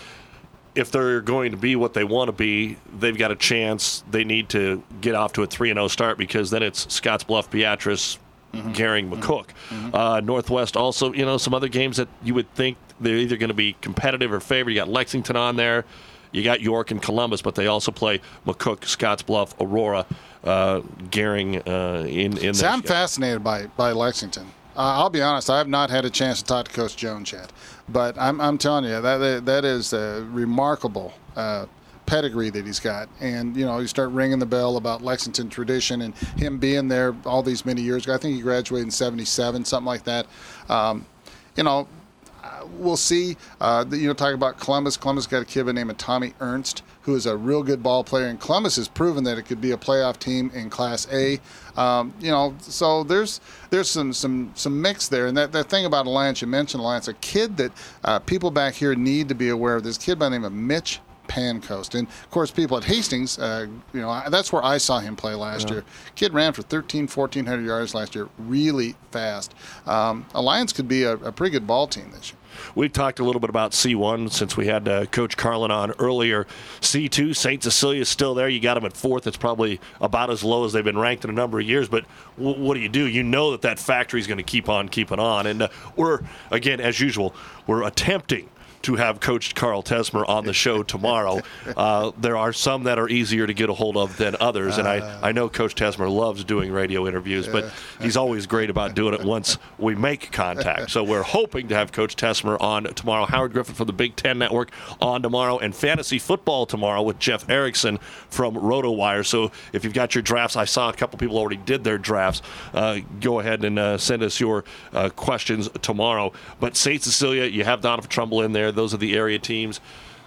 If they're going to be what they want to be, they've got a chance. They need to get off to a three and oh start because then it's Scottsbluff, Beatrice, mm-hmm. Gehring, McCook. Mm-hmm. Uh, Northwest also, you know, some other games that you would think they're either going to be competitive or favored. You got Lexington on there. You got York and Columbus, but they also play McCook, Scottsbluff, Aurora, uh, Gehring uh, in, in See, their I'm schedule. fascinated by, by Lexington. Uh, I'll be honest, I have not had a chance to talk to Coach Jones yet. But I'm, I'm telling you, that that is a remarkable uh, pedigree that he's got. And, you know, you start ringing the bell about Lexington tradition and him being there all these many years ago. I think he graduated in seventy-seven, something like that. Um, you know, we'll see. Uh, you know, talking about Columbus. Columbus got a kid by the name of Tommy Ernst, who is a real good ball player. And Columbus has proven that it could be a playoff team in Class A. Um, you know, so there's there's some some some mix there. And that, that thing about Alliance, you mentioned Alliance, a kid that uh, people back here need to be aware of. This kid by the name of Mitch Pancoast. And, of course, people at Hastings, uh, you know, that's where I saw him play last Yeah. year. Kid ran for thirteen, fourteen hundred yards last year, really fast. Um, Alliance could be a, a pretty good ball team this year. We talked a little bit about C one since we had uh, Coach Carlin on earlier. C two, Saint Cecilia is still there. You got them at fourth. It's probably about as low as they've been ranked in a number of years. But w- what do you do? You know that that factory is going to keep on keeping on. And uh, we're, again, as usual, we're attempting to have Coach Carl Tesmer on the show tomorrow. Uh, there are some that are easier to get a hold of than others, and I, I know Coach Tesmer loves doing radio interviews, but he's always great about doing it once we make contact. So we're hoping to have Coach Tesmer on tomorrow. Howard Griffin from the Big Ten Network on tomorrow, and fantasy football tomorrow with Jeff Erickson from RotoWire. So if you've got your drafts, I saw a couple people already did their drafts. Uh, go ahead and uh, send us your uh, questions tomorrow. But Saint Cecilia, you have Donovan Trumbull in there. Those are the area teams.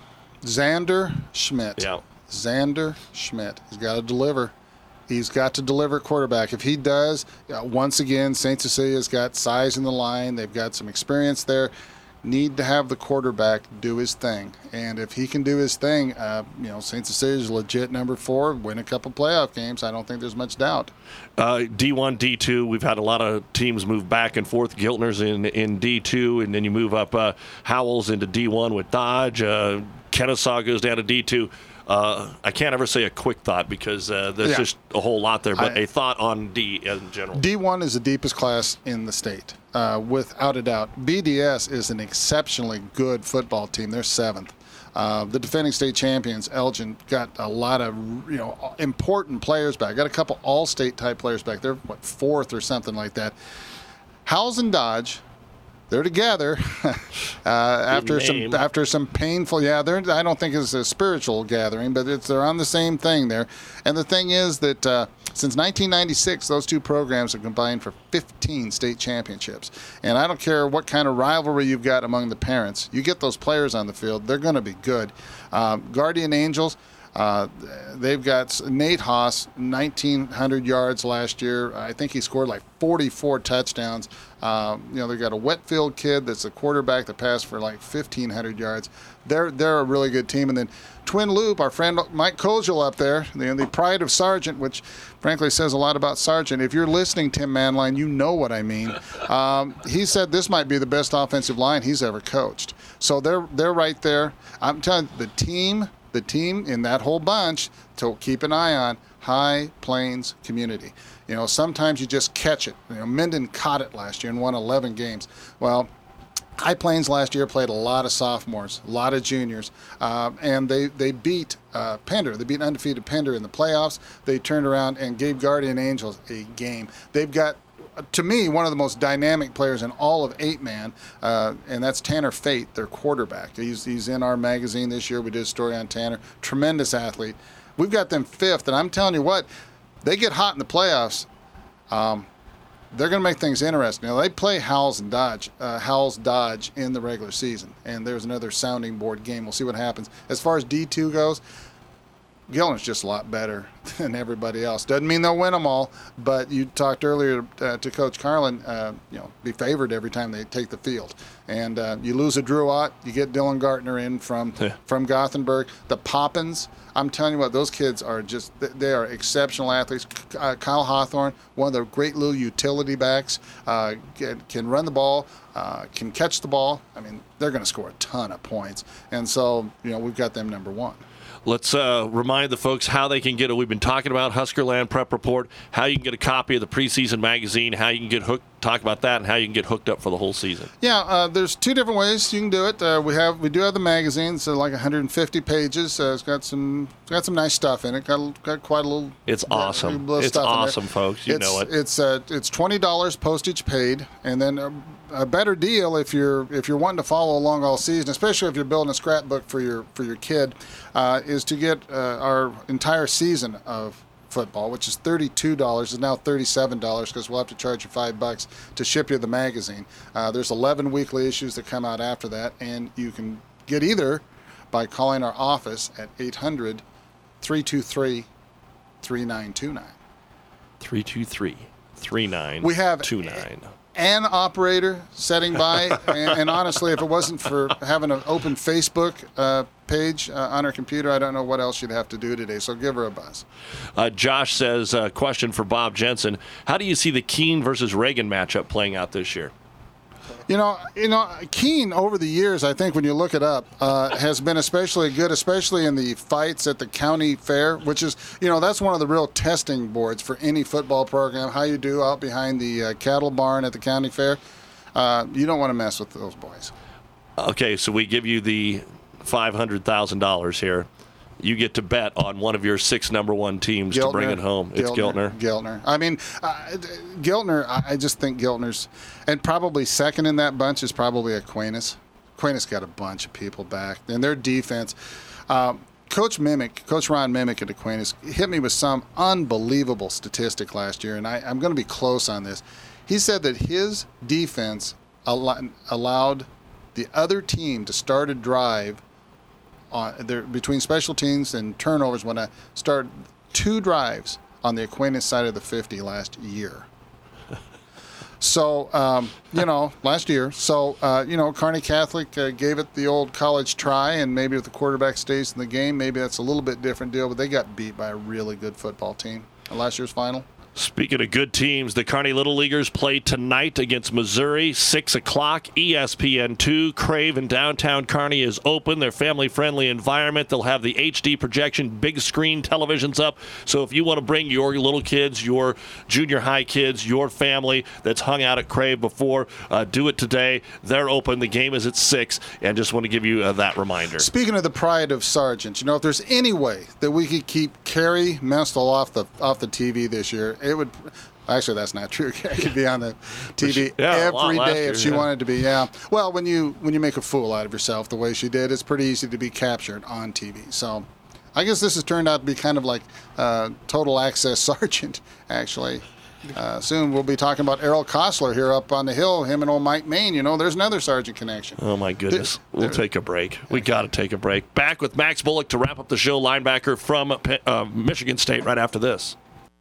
Xander Schmidt. Yeah. Xander Schmidt. He's got to deliver. He's got to deliver at quarterback. If he does, uh, once again, Saint Cecilia's got size in the line. They've got some experience there. Need to have the quarterback do his thing. And if he can do his thing, uh, you know, Saint Cecilia's legit number four, win a couple playoff games. I don't think there's much doubt. Uh, D one, D two, we've had a lot of teams move back and forth. Giltner's in, in D two, and then you move up uh, Howells into D one with Dodge. Uh, Kennesaw goes down to D two. Uh, I can't ever say a quick thought because uh, there's Yeah. just a whole lot there, but I- a thought on D in general. D one is the deepest class in the state, uh, without a doubt. B D S is an exceptionally good football team. They're seventh. Uh, the defending state champions, Elgin, got a lot of you know important players back. Got a couple all-state type players back. They're what fourth or something like that. Howells and Dodge, they're together uh, after name. some after some painful. Yeah, they're. I don't think it's a spiritual gathering, but it's they're on the same thing there. And the thing is that uh, since nineteen ninety-six, those two programs have combined for fifteen state championships. And I don't care what kind of rivalry you've got among the parents. You get those players on the field, they're going to be good. Um, Guardian Angels. Uh, they've got Nate Haas, nineteen hundred yards last year. I think he scored like forty-four touchdowns. Um, you know, they've got a Wetfield kid that's a quarterback that passed for like fifteen hundred yards. They're they're a really good team. And then Twin Loop, our friend Mike Koziel up there, the, the pride of Sargent, which frankly says a lot about Sargent. If you're listening, Tim Manline, you know what I mean. Um, he said this might be the best offensive line he's ever coached. So they're they're right there. I'm telling you, the team. The team in that whole bunch to keep an eye on, High Plains Community. You know, sometimes you just catch it. You know, Minden caught it last year and won eleven games. Well, High Plains last year played a lot of sophomores, a lot of juniors, uh, and they, they beat uh, Pender. They beat undefeated Pender in the playoffs. They turned around and gave Guardian Angels a game. They've got, to me, one of the most dynamic players in all of eight-man, uh, and that's Tanner Fate, their quarterback. He's he's in our magazine this year. We did a story on Tanner. Tremendous athlete. We've got them fifth, and I'm telling you what, they get hot in the playoffs. Um, they're going to make things interesting. Now, they play Howells and Dodge, uh, Howells Dodge in the regular season, and there's another sounding board game. We'll see what happens. As far as D two goes, Gilner's just a lot better than everybody else. Doesn't mean they'll win them all, but you talked earlier uh, to Coach Carlin, uh, you know, be favored every time they take the field. And uh, you lose a Drew Ott, you get Dylan Gartner in from yeah. from Gothenburg. The Poppins, I'm telling you what, those kids are just, they are exceptional athletes. Uh, Kyle Hawthorne, one of the great little utility backs, uh, can, can run the ball, uh, can catch the ball. I mean, they're going to score a ton of points. And so, you know, we've got them number one. Let's uh, remind the folks how they can get it. We've been talking about Huskerland Prep Report, how you can get a copy of the preseason magazine, how you can get hooked, talk about that, and how you can get hooked up for the whole season. Yeah, uh, there's two different ways you can do it. Uh, we have we do have the magazine. It's uh, like one hundred fifty pages. Uh, it's got some it's got some nice stuff in it. Got got quite a little. It's awesome. Uh, it's stuff awesome, folks. You it's, know it. It's uh, it's twenty dollars postage paid, and then a, a better deal if you're if you're wanting to follow along all season, especially if you're building a scrapbook for your for your kid, uh, is to get uh, our entire season of football, which is thirty-two dollars, is now thirty-seven dollars because we'll have to charge you five bucks to ship you the magazine. Uh, there's eleven weekly issues that come out after that, and you can get either by calling our office at eight hundred, three two three, three nine two nine. three two three, three nine two nine. An operator sitting by, and, and honestly, if it wasn't for having an open Facebook uh, page uh, on her computer, I don't know what else she'd have to do today. So give her a buzz. Uh, Josh says, uh, question for Bob Jensen. How do you see the Keene versus Reagan matchup playing out this year? You know, you know, Keene over the years, I think when you look it up, uh, has been especially good, especially in the fights at the county fair, which is, you know, that's one of the real testing boards for any football program. How you do out behind the uh, cattle barn at the county fair, uh, you don't want to mess with those boys. Okay, so we give you the five hundred thousand dollars here. You get to bet on one of your six number one teams Giltner, to bring it home. It's Giltner. Giltner. I mean, uh, Giltner, I just think Giltner's, and probably second in that bunch is probably Aquinas. Aquinas got a bunch of people back. And their defense, um, Coach Mimic, Coach Ron Mimic at Aquinas hit me with some unbelievable statistic last year, and I, I'm going to be close on this. He said that his defense al- allowed the other team to start a drive on there between special teams and turnovers when I started two drives on the Aquinas side of the fifty last year. So, um, you know, last year. So, uh, you know, Kearney Catholic uh, gave it the old college try, and maybe if the quarterback stays in the game, maybe that's a little bit different deal, but they got beat by a really good football team at last year's final. Speaking of good teams, the Kearney Little Leaguers play tonight against Missouri, six o'clock, E S P N two. Crave in downtown Kearney is open. Their family-friendly environment. They'll have the H D projection, big screen televisions up. So if you want to bring your little kids, your junior high kids, your family that's hung out at Crave before, uh, do it today. They're open. The game is at six, and just want to give you uh, that reminder. Speaking of the pride of Sargent, you know, if there's any way that we could keep Carrie Mestel off the off the T V this year, it would Actually, that's not true. It could be on the T V yeah, every day year, if she yeah. wanted to be. Yeah. Well, when you when you make a fool out of yourself the way she did, it's pretty easy to be captured on T V. So, I guess this has turned out to be kind of like uh, Total Access Sergeant. Actually, uh, soon we'll be talking about Errol Kostler here up on the hill. Him and old Mike Main. You know, there's another Sergeant connection. Oh my goodness! We'll take a break. We got to take a break. Back with Max Bullock to wrap up the show. Linebacker from uh, Michigan State. Right after this.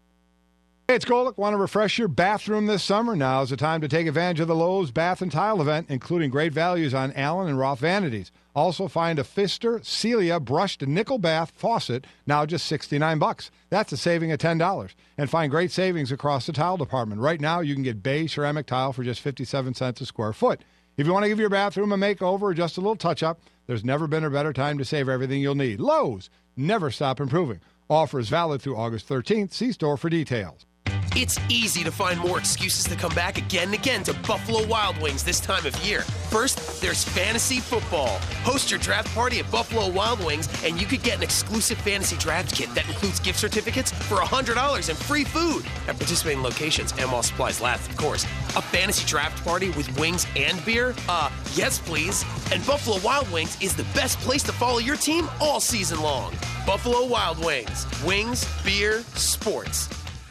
Hey, it's Golick. Want to refresh your bathroom this summer? Now is the time to take advantage of the Lowe's Bath and Tile event, including great values on Allen and Roth vanities. Also find a Pfister Celia brushed nickel bath faucet, now just sixty-nine bucks. That's a saving of ten dollars. And find great savings across the tile department. Right now, you can get beige ceramic tile for just fifty-seven cents a square foot. If you want to give your bathroom a makeover or just a little touch-up, there's never been a better time to save everything you'll need. Lowe's, never stop improving. Offer is valid through August thirteenth. See store for details. It's easy to find more excuses to come back again and again to Buffalo Wild Wings this time of year. First, there's fantasy football. Host your draft party at Buffalo Wild Wings, and you could get an exclusive fantasy draft kit that includes gift certificates for one hundred dollars and free food at participating locations and while supplies last, of course. A fantasy draft party with wings and beer? Uh, yes, please. And Buffalo Wild Wings is the best place to follow your team all season long. Buffalo Wild Wings. Wings, beer, sports.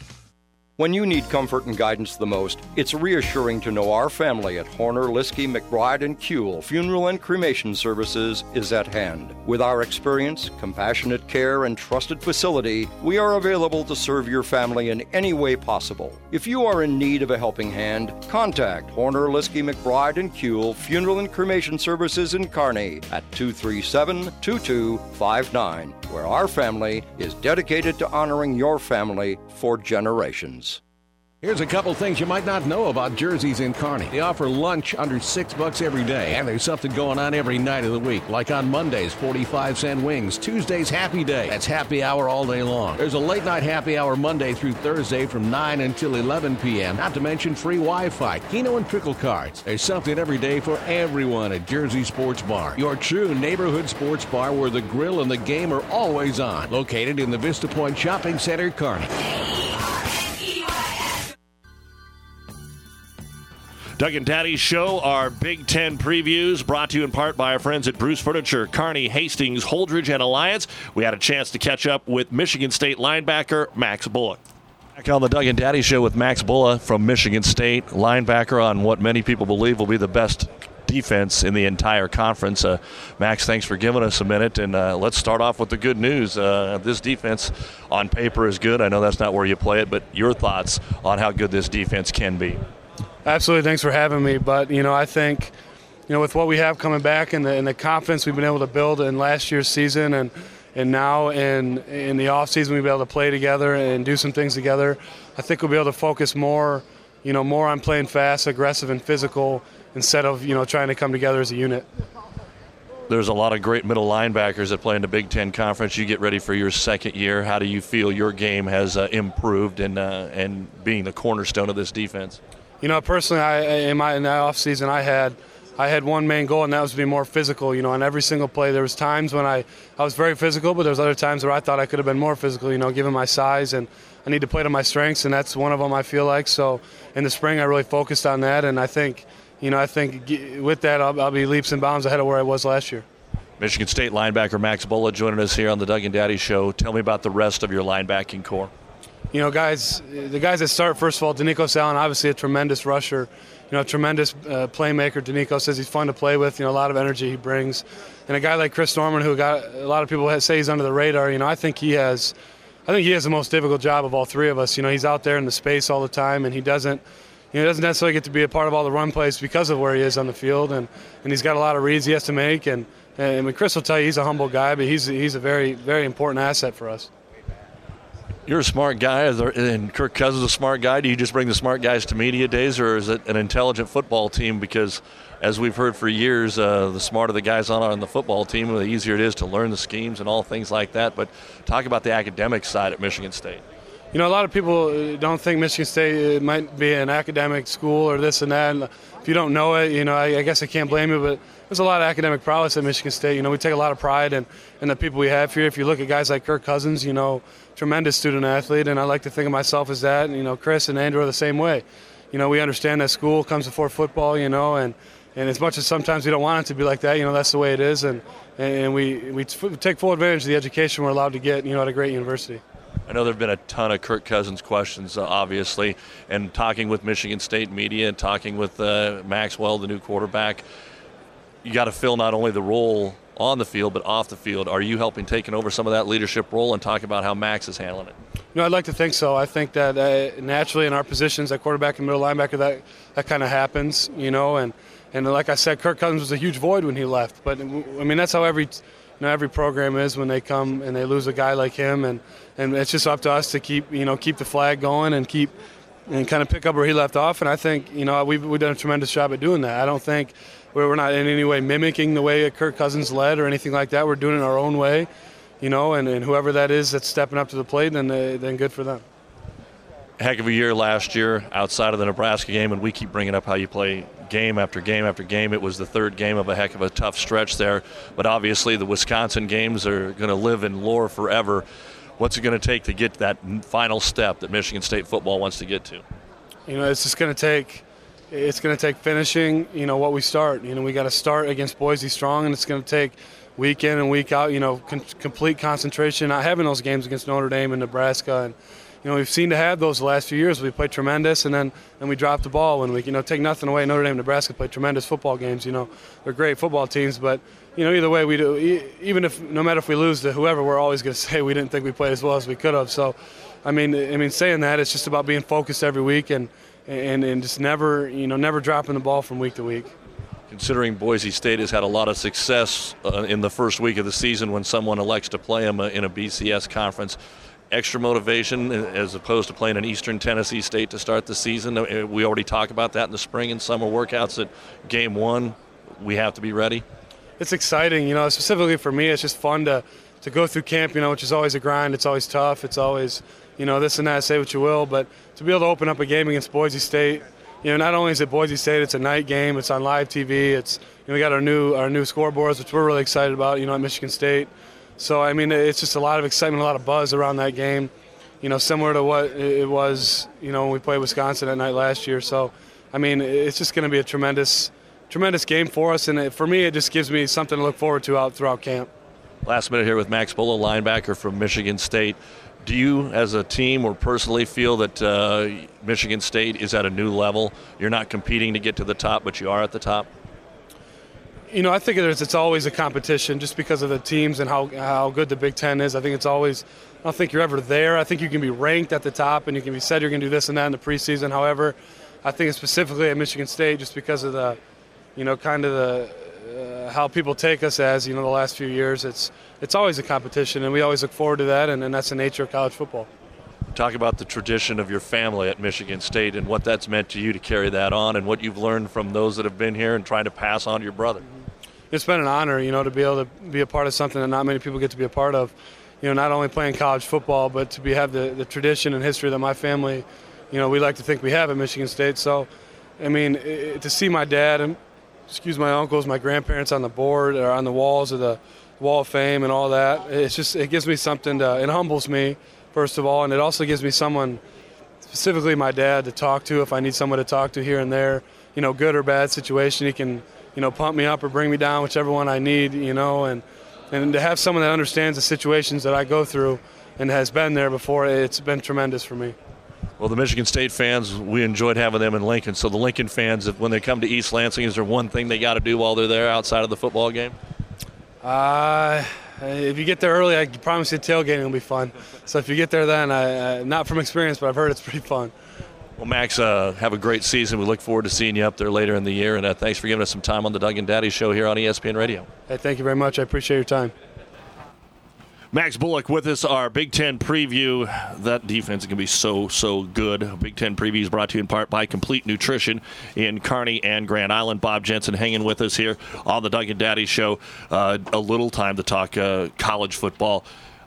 When you need comfort and guidance the most, it's reassuring to know our family at Horner, Liskey, McBride, and Kuehl Funeral and Cremation Services is at hand. With our experience, compassionate care, and trusted facility, we are available to serve your family in any way possible. If you are in need of a helping hand, contact Horner, Liskey, McBride, and Kuehl Funeral and Cremation Services in Kearney at two three seven, two two five nine, where our family is dedicated to honoring your family for generations. Here's a couple things you might not know about Jersey's in Kearney. They offer lunch under six bucks every day, and there's something going on every night of the week. Like on Mondays, forty-five cent wings. Tuesdays, happy day. That's happy hour all day long. There's a late night happy hour Monday through Thursday from nine until eleven p.m. Not to mention free Wi-Fi, Keno and Trickle cards. There's something every day for everyone at Jersey Sports Bar. Your true neighborhood sports bar where the grill and the game are always on. Located in the Vista Point Shopping Center, Kearney. Doug and Daddy Show, our Big Ten previews, brought to you in part by our friends at Bruce Furniture, Kearney, Hastings, Holdridge, and Alliance. We had a chance to catch up with Michigan State linebacker Max Bullock. Back on the Doug and Daddy Show with Max Bullock from Michigan State, linebacker on what many people believe will be the best defense in the entire conference. Uh, Max, thanks for giving us a minute, and uh, let's start off with the good news. Uh, this defense on paper is good. I know that's not where you play it, but your thoughts on how good this defense can be. Absolutely. Thanks for having me. But, you know, I think, you know, with what we have coming back and the, and the confidence we've been able to build in last year's season and and now in, in the offseason we'll be able to play together and do some things together, I think we'll be able to focus more, you know, more on playing fast, aggressive, and physical instead of, you know, trying to come together as a unit. There's a lot of great middle linebackers that play in the Big Ten Conference. You get ready for your second year. How do you feel your game has uh, improved and uh, and being the cornerstone of this defense? You know, personally, I in my in that offseason, I had I had one main goal, and that was to be more physical. You know, on every single play, there was times when I, I was very physical, but there was other times where I thought I could have been more physical. You know, given my size, and I need to play to my strengths, and that's one of them. I feel like so. In the spring, I really focused on that, and I think, you know, I think with that, I'll, I'll be leaps and bounds ahead of where I was last year. Michigan State linebacker Max Bullock joining us here on the Doug and Daddy Show. Tell me about the rest of your linebacking core. You know, guys, the guys that start, first of all, Danico Allen, obviously a tremendous rusher, you know, a tremendous uh, playmaker. Danico says he's fun to play with, you know, a lot of energy he brings. And a guy like Chris Norman, who got a lot of people say he's under the radar, you know, I think he has I think he has the most difficult job of all three of us. You know, he's out there in the space all the time, and he doesn't, you know, doesn't necessarily get to be a part of all the run plays because of where he is on the field, and, and he's got a lot of reads he has to make. And, and I mean, Chris will tell you he's a humble guy, but he's he's a very, very important asset for us. You're a smart guy, and Kirk Cousins is a smart guy. Do you just bring the smart guys to media days, or is it an intelligent football team? Because, as we've heard for years, uh, the smarter the guys on on the football team, the easier it is to learn the schemes and all things like that. But talk about the academic side at Michigan State. you know, a lot of people don't think Michigan State might be an academic school or this and that. And if you don't know it, you know, I, I guess I can't blame you, but there's a lot of academic prowess at Michigan State. You know, we take a lot of pride in, in the people we have here. If you look at guys like Kirk Cousins, you know, tremendous student athlete, and I like to think of myself as that. And, you know, Chris and Andrew are the same way. You know, we understand that school comes before football, you know, and, and as much as sometimes we don't want it to be like that, you know, that's the way it is. And, and we, we take full advantage of the education we're allowed to get, you know, at a great university. I know there have been a ton of Kirk Cousins questions, uh, obviously, and talking with Michigan State media and talking with uh, Maxwell, the new quarterback, you got to fill not only the role on the field but off the field. Are you helping taking over some of that leadership role and talk about how Max is handling it? You know, I'd like to think so. I think that uh, naturally in our positions at quarterback and middle linebacker, that, that kind of happens, you know, and, and like I said, Kirk Cousins was a huge void when he left. But, I mean, that's how every – You know, every program is when they come and they lose a guy like him, and, and it's just up to us to keep you know keep the flag going and keep and kind of pick up where he left off. And I think you know we've we've done a tremendous job at doing that. I don't think we're, we're not in any way mimicking the way Kirk Cousins led or anything like that. We're doing it our own way, you know. And, and whoever that is that's stepping up to the plate, then they, then good for them. Heck of a year last year outside of the Nebraska game, and we keep bringing up how you play game after game after game. It was the third game of a heck of a tough stretch there, but obviously the Wisconsin games are going to live in lore forever. What's it going to take to get that final step that Michigan State football wants to get to? You know, it's just going to take it's going to take finishing, you know, what we start. You know, we got to start against Boise strong, and it's going to take week in and week out, you know, con- complete concentration, not having those games against Notre Dame and Nebraska. And you know, we've seen to have those the last few years. We played tremendous, and then and we dropped the ball when we, you know, take nothing away. Notre Dame and Nebraska played tremendous football games. You know, they're great football teams, but, you know, either way, we do, even if, no matter if we lose to whoever, we're always going to say we didn't think we played as well as we could have. So, I mean, I mean, saying that, it's just about being focused every week and, and, and just never, you know, never dropping the ball from week to week. Considering Boise State has had a lot of success uh, in the first week of the season when someone elects to play them uh, in a B C S conference, extra motivation as opposed to playing an Eastern Tennessee State to start the season. We already talked about that in the spring and summer workouts at game one. We have to be ready. It's exciting, you know, specifically for me, it's just fun to, to go through camp, you know, which is always a grind. It's always tough. It's always, you know, this and that, say what you will. But to be able to open up a game against Boise State, you know, not only is it Boise State, it's a night game. It's on live T V. It's, you know, we got our new our new scoreboards, which we're really excited about, you know, at Michigan State. So, I mean, it's just a lot of excitement, a lot of buzz around that game, you know, similar to what it was, you know, when we played Wisconsin at night last year. So, I mean, it's just going to be a tremendous, tremendous game for us. And it, for me, it just gives me something to look forward to out throughout camp. Last minute here with Max Bullough, linebacker from Michigan State. Do you, as a team or personally, feel that uh, Michigan State is at a new level? You're not competing to get to the top, but you are at the top? You know, I think there's, it's always a competition just because of the teams and how how good the Big Ten is. I think it's always, I don't think you're ever there. I think you can be ranked at the top and you can be said you're going to do this and that in the preseason. However, I think specifically at Michigan State, just because of the, you know, kind of the, uh, how people take us as, you know, the last few years, it's it's always a competition, and we always look forward to that, and, and that's the nature of college football. Talk about the tradition of your family at Michigan State and what that's meant to you to carry that on and what you've learned from those that have been here and trying to pass on to your brother. It's been an honor, you know, to be able to be a part of something that not many people get to be a part of. You know, not only playing college football, but to be have the, the tradition and history that my family, you know, we like to think we have at Michigan State. So, I mean, it, to see my dad and, excuse my uncles, my grandparents on the board or on the walls of the Wall of Fame and all that, it's just, it gives me something to, it humbles me, first of all, and it also gives me someone, specifically my dad, to talk to if I need someone to talk to here and there, you know, good or bad situation. He can, you know, pump me up or bring me down, whichever one I need, you know, and, and to have someone that understands the situations that I go through and has been there before, it's been tremendous for me. Well, the Michigan State fans, we enjoyed having them in Lincoln. So the Lincoln fans, if, when they come to East Lansing, is there one thing they got to do while they're there outside of the football game? Uh, if you get there early, I promise you tailgating will be fun. So if you get there then, I, uh, not from experience, but I've heard it's pretty fun. Well, Max, uh, have a great season. We look forward to seeing you up there later in the year. And uh, thanks for giving us some time on the Doug and Daddy Show here on E S P N Radio. Hey, thank you very much. I appreciate your time. Max Bullough with us, our Big Ten preview. That defense can be so, so good. Big Ten preview is brought to you in part by Complete Nutrition in Kearney and Grand Island. Bob Jensen hanging with us here on the Doug and Daddy Show. Uh, a little time to talk uh, college football.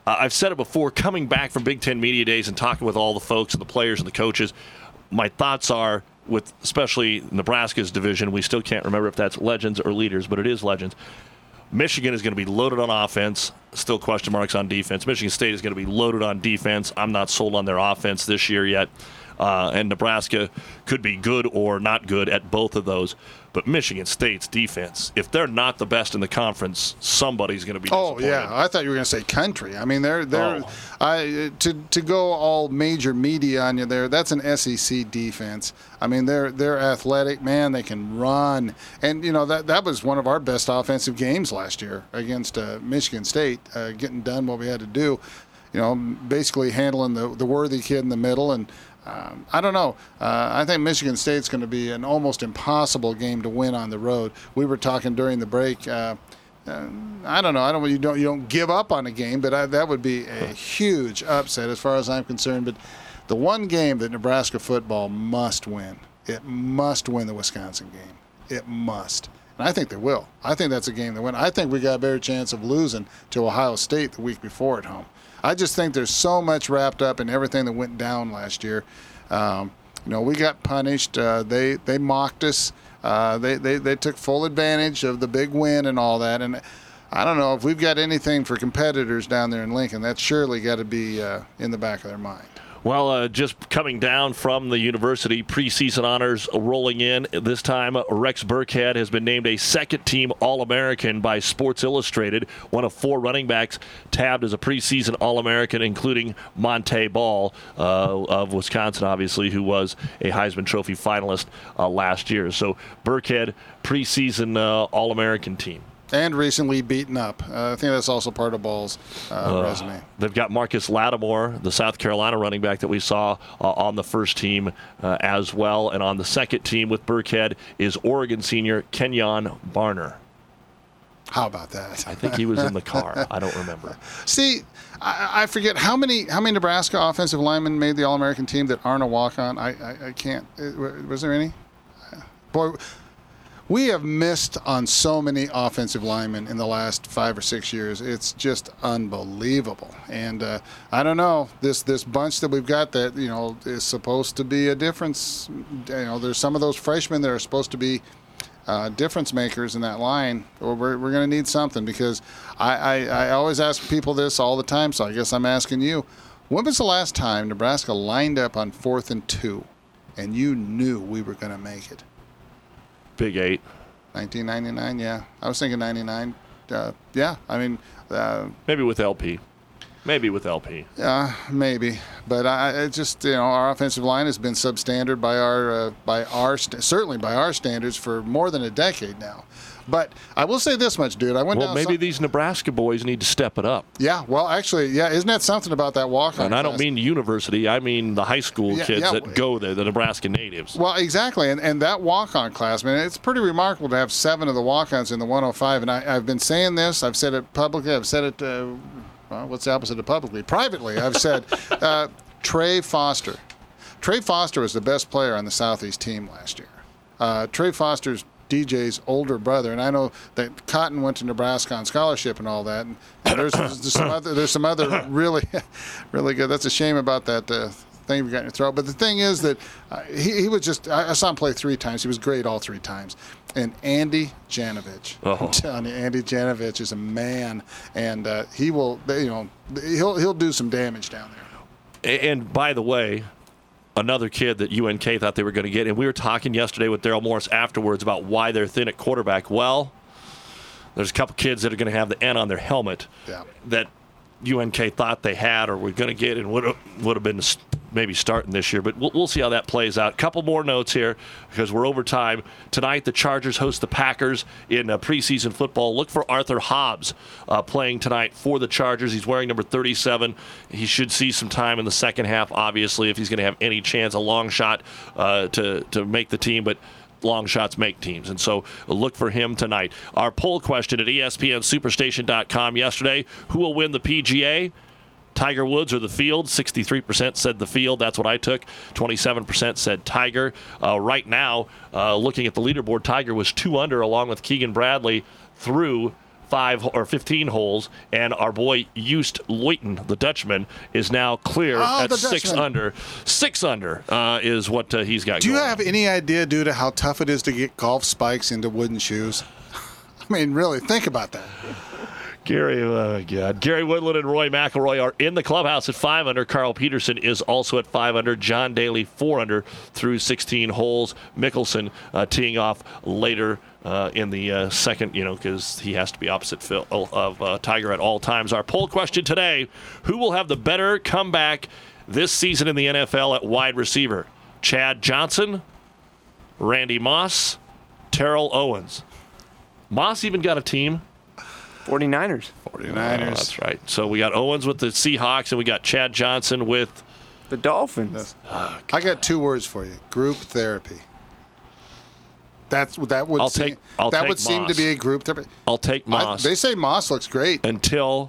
Uh, I've said it before, coming back from Big Ten Media Days and talking with all the folks and the players and the coaches, my thoughts are, with especially Nebraska's division, we still can't remember if that's Legends or Leaders, but it is Legends. Michigan is going to be loaded on offense, still question marks on defense. Michigan State is going to be loaded on defense. I'm not sold on their offense this year yet. Uh, and Nebraska could be good or not good at both of those. But Michigan State's defense, if they're not the best in the conference, somebody's going to be disappointed. Oh, yeah. I thought you were going to say country. I mean, they're, they're oh. I, to, to go all major media on you there, that's an S E C defense. I mean, they're they're athletic, man. They can run. And, you know, that, that was one of our best offensive games last year against uh, Michigan State, uh, getting done what we had to do. You know, basically handling the, the worthy kid in the middle. And Um, I don't know. Uh, I think Michigan State's going to be an almost impossible game to win on the road. We were talking during the break. Uh, uh, I don't know. I don't. You don't. You don't give up on a game, but I, that would be a huge upset as far as I'm concerned. But the one game that Nebraska football must win, it must win the Wisconsin game. It must. And I think they will. I think that's a game they win. I think we got a better chance of losing to Ohio State the week before at home. I just think there's so much wrapped up in everything that went down last year. Um, you know, we got punished. Uh, they they mocked us. Uh, they, they they took full advantage of the big win and all that. And I don't know if we've got anything for competitors down there in Lincoln. That's surely got to be uh, in the back of their mind. Well, uh, just coming down from the university, preseason honors rolling in. This time, Rex Burkhead has been named a second-team All-American by Sports Illustrated, one of four running backs tabbed as a preseason All-American, including Monte Ball uh, of Wisconsin, obviously, who was a Heisman Trophy finalist uh, last year. So Burkhead, preseason uh, All-American team. And recently beaten up. Uh, I think that's also part of Ball's uh, uh, resume. They've got Marcus Lattimore, the South Carolina running back that we saw uh, on the first team uh, as well. And on the second team with Burkhead is Oregon senior Kenyon Barner. How about that? I think he was in the car. I don't remember. See, I, I forget how many how many Nebraska offensive linemen made the All-American team that aren't a walk-on. I, I, I can't. Was there any? Boy, we have missed on so many offensive linemen in the last five or six years. It's just unbelievable. And uh, I don't know, this this bunch that we've got that, you know, is supposed to be a difference. You know, there's some of those freshmen that are supposed to be uh, difference makers in that line. We're, we're going to need something because I, I, I always ask people this all the time, so I guess I'm asking you. When was the last time Nebraska lined up on fourth and two and you knew we were going to make it? Big eight. nineteen ninety-nine, yeah. I was thinking ninety-nine. Uh, yeah, I mean. Uh, maybe with L P. Maybe with L P. Yeah, maybe. But I, I just, you know, our offensive line has been substandard by our, uh, by our, st- certainly by our standards for more than a decade now. But I will say this much, dude. I went well, down. Well, maybe some- these Nebraska boys need to step it up. Yeah. Well, actually, yeah. Isn't that something about that walk-on? And I don't mean university. I mean the high school yeah, kids yeah. that go there, the Nebraska natives. Well, exactly. And and that walk-on class, man, it's pretty remarkable to have seven of the walk-ons in the one oh five. And I, I've been saying this. I've said it publicly. I've said it. Uh, well, what's the opposite of publicly? Privately, I've said uh, Trey Foster. Trey Foster was the best player on the Southeast team last year. Uh, Trey Foster's D J's older brother, and I know that Cotton went to Nebraska on scholarship and all that. And, and there's, there's some other, there's some other really, really good. That's a shame about that uh, thing you got in your throat. But the thing is that uh, he, he was just. I, I saw him play three times. He was great all three times. And Andy Janovich, oh. I'm telling you, Andy Janovich is a man, and uh, he will, you know, he'll he'll do some damage down there. And by the way, another kid that U N K thought they were going to get, and we were talking yesterday with Daryl Morris afterwards about why they're thin at quarterback. Well, there's a couple kids that are going to have the N on their helmet yeah. that U N K thought they had or were going to get and would have, would have been maybe starting this year. But we'll, we'll see how that plays out. Couple more notes here because we're over time. Tonight, the Chargers host the Packers in uh, preseason football. Look for Arthur Hobbs uh, playing tonight for the Chargers. He's wearing number thirty-seven. He should see some time in the second half, obviously, if he's going to have any chance, a long shot uh, to, to make the team. But long shots make teams, and so look for him tonight. Our poll question at E S P N Superstation dot com yesterday, who will win the P G A? Tiger Woods or the field? sixty-three percent said the field. That's what I took. twenty-seven percent said Tiger. Uh, right now, uh, looking at the leaderboard, Tiger was two under along with Keegan Bradley through five or fifteen holes, and our boy Joost Luiten, the Dutchman, is now clear Oh, at the six Dutchman. under. Six under uh, is what uh, he's got Do you going. have any idea, dude, how tough it is to get golf spikes into wooden shoes? I mean, really, think about that. Gary, oh God. Gary Woodland and Roy McIlroy are in the clubhouse at five under. Carl Peterson is also at five under. John Daly four under through sixteen holes. Mickelson uh, teeing off later uh, in the uh, second, you know, because he has to be opposite Phil, of uh, Tiger at all times. Our poll question today: who will have the better comeback this season in the N F L at wide receiver? Chad Johnson, Randy Moss, Terrell Owens. Moss even got a team. forty-niners. forty-niners. Oh, that's right. So we got Owens with the Seahawks, and we got Chad Johnson with the Dolphins. Oh, I got two words for you: group therapy. That's that would I'll seem, take- I'll that take would seem to Moss. be a group therapy. I'll take Moss. I, they say Moss looks great until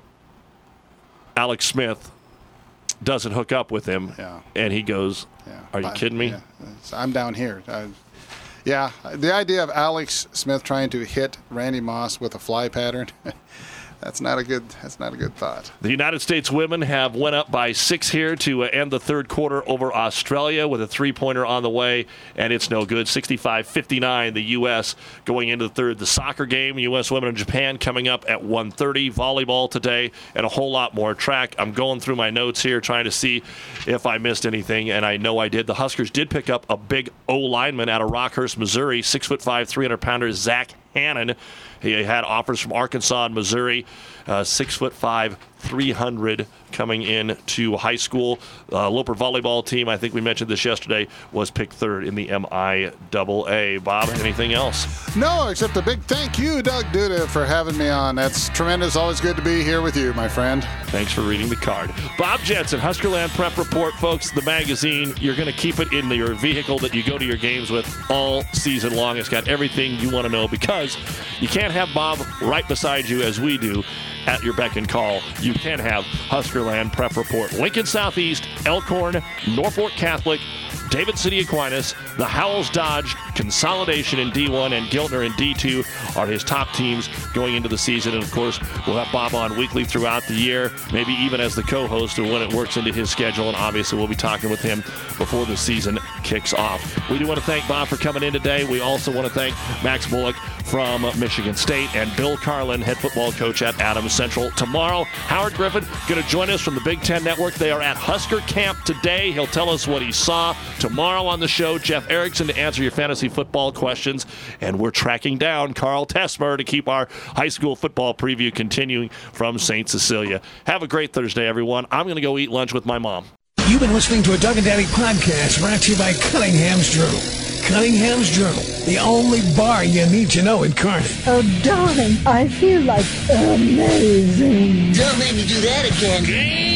Alex Smith doesn't hook up with him, yeah. and he goes, yeah. "Are you I, kidding me?" Yeah. I'm down here. I, yeah, the idea of Alex Smith trying to hit Randy Moss with a fly pattern. That's not a good. That's not a good thought. The United States women have went up by six here to uh, end the third quarter over Australia with a three-pointer on the way, and it's no good. sixty-five fifty-nine, the U S going into the third. The soccer game, U S women and Japan coming up at one thirty. Volleyball today, and a whole lot more track. I'm going through my notes here trying to see if I missed anything, and I know I did. The Huskers did pick up a big O lineman out of Rockhurst, Missouri, six foot five, three hundred pounder Zach Hannon. He had offers from Arkansas and Missouri, uh, six foot five, three hundred coming in to high school. Uh, Loper volleyball team, I think we mentioned this yesterday, was picked third in the M I A A. Bob, anything else? No, except a big thank you, Doug Duda, for having me on. That's tremendous. Always good to be here with you, my friend. Thanks for reading the card. Bob Jensen, Huskerland Prep Report, folks, the magazine. You're going to keep it in your vehicle that you go to your games with all season long. It's got everything you want to know because you can't have Bob right beside you as we do at your beck and call. You can have Huskerland Prep Report. Lincoln Southeast, Elkhorn, Norfolk Catholic, David City Aquinas, the Howells Dodge, Consolidation in D one, and Giltner in D two are his top teams going into the season. And, of course, we'll have Bob on weekly throughout the year, maybe even as the co-host or when it works into his schedule. And, obviously, we'll be talking with him before the season kicks off. We do want to thank Bob for coming in today. We also want to thank Max Bullock from Michigan State and Bill Carlin, head football coach at Adams Central. Tomorrow, Howard Griffin going to join us from the Big Ten Network. They are at Husker Camp today. He'll tell us what he saw. Tomorrow on the show, Jeff Erickson to answer your fantasy football questions. And we're tracking down Carl Tessmer to keep our high school football preview continuing from Saint Cecilia. Have a great Thursday, everyone. I'm going to go eat lunch with my mom. You've been listening to a Doug and Daddy podcast brought to you by Cunningham's Journal. Cunningham's Journal, the only bar you need to know in Kearney. Oh, darling, I feel like amazing. Don't make me do that again.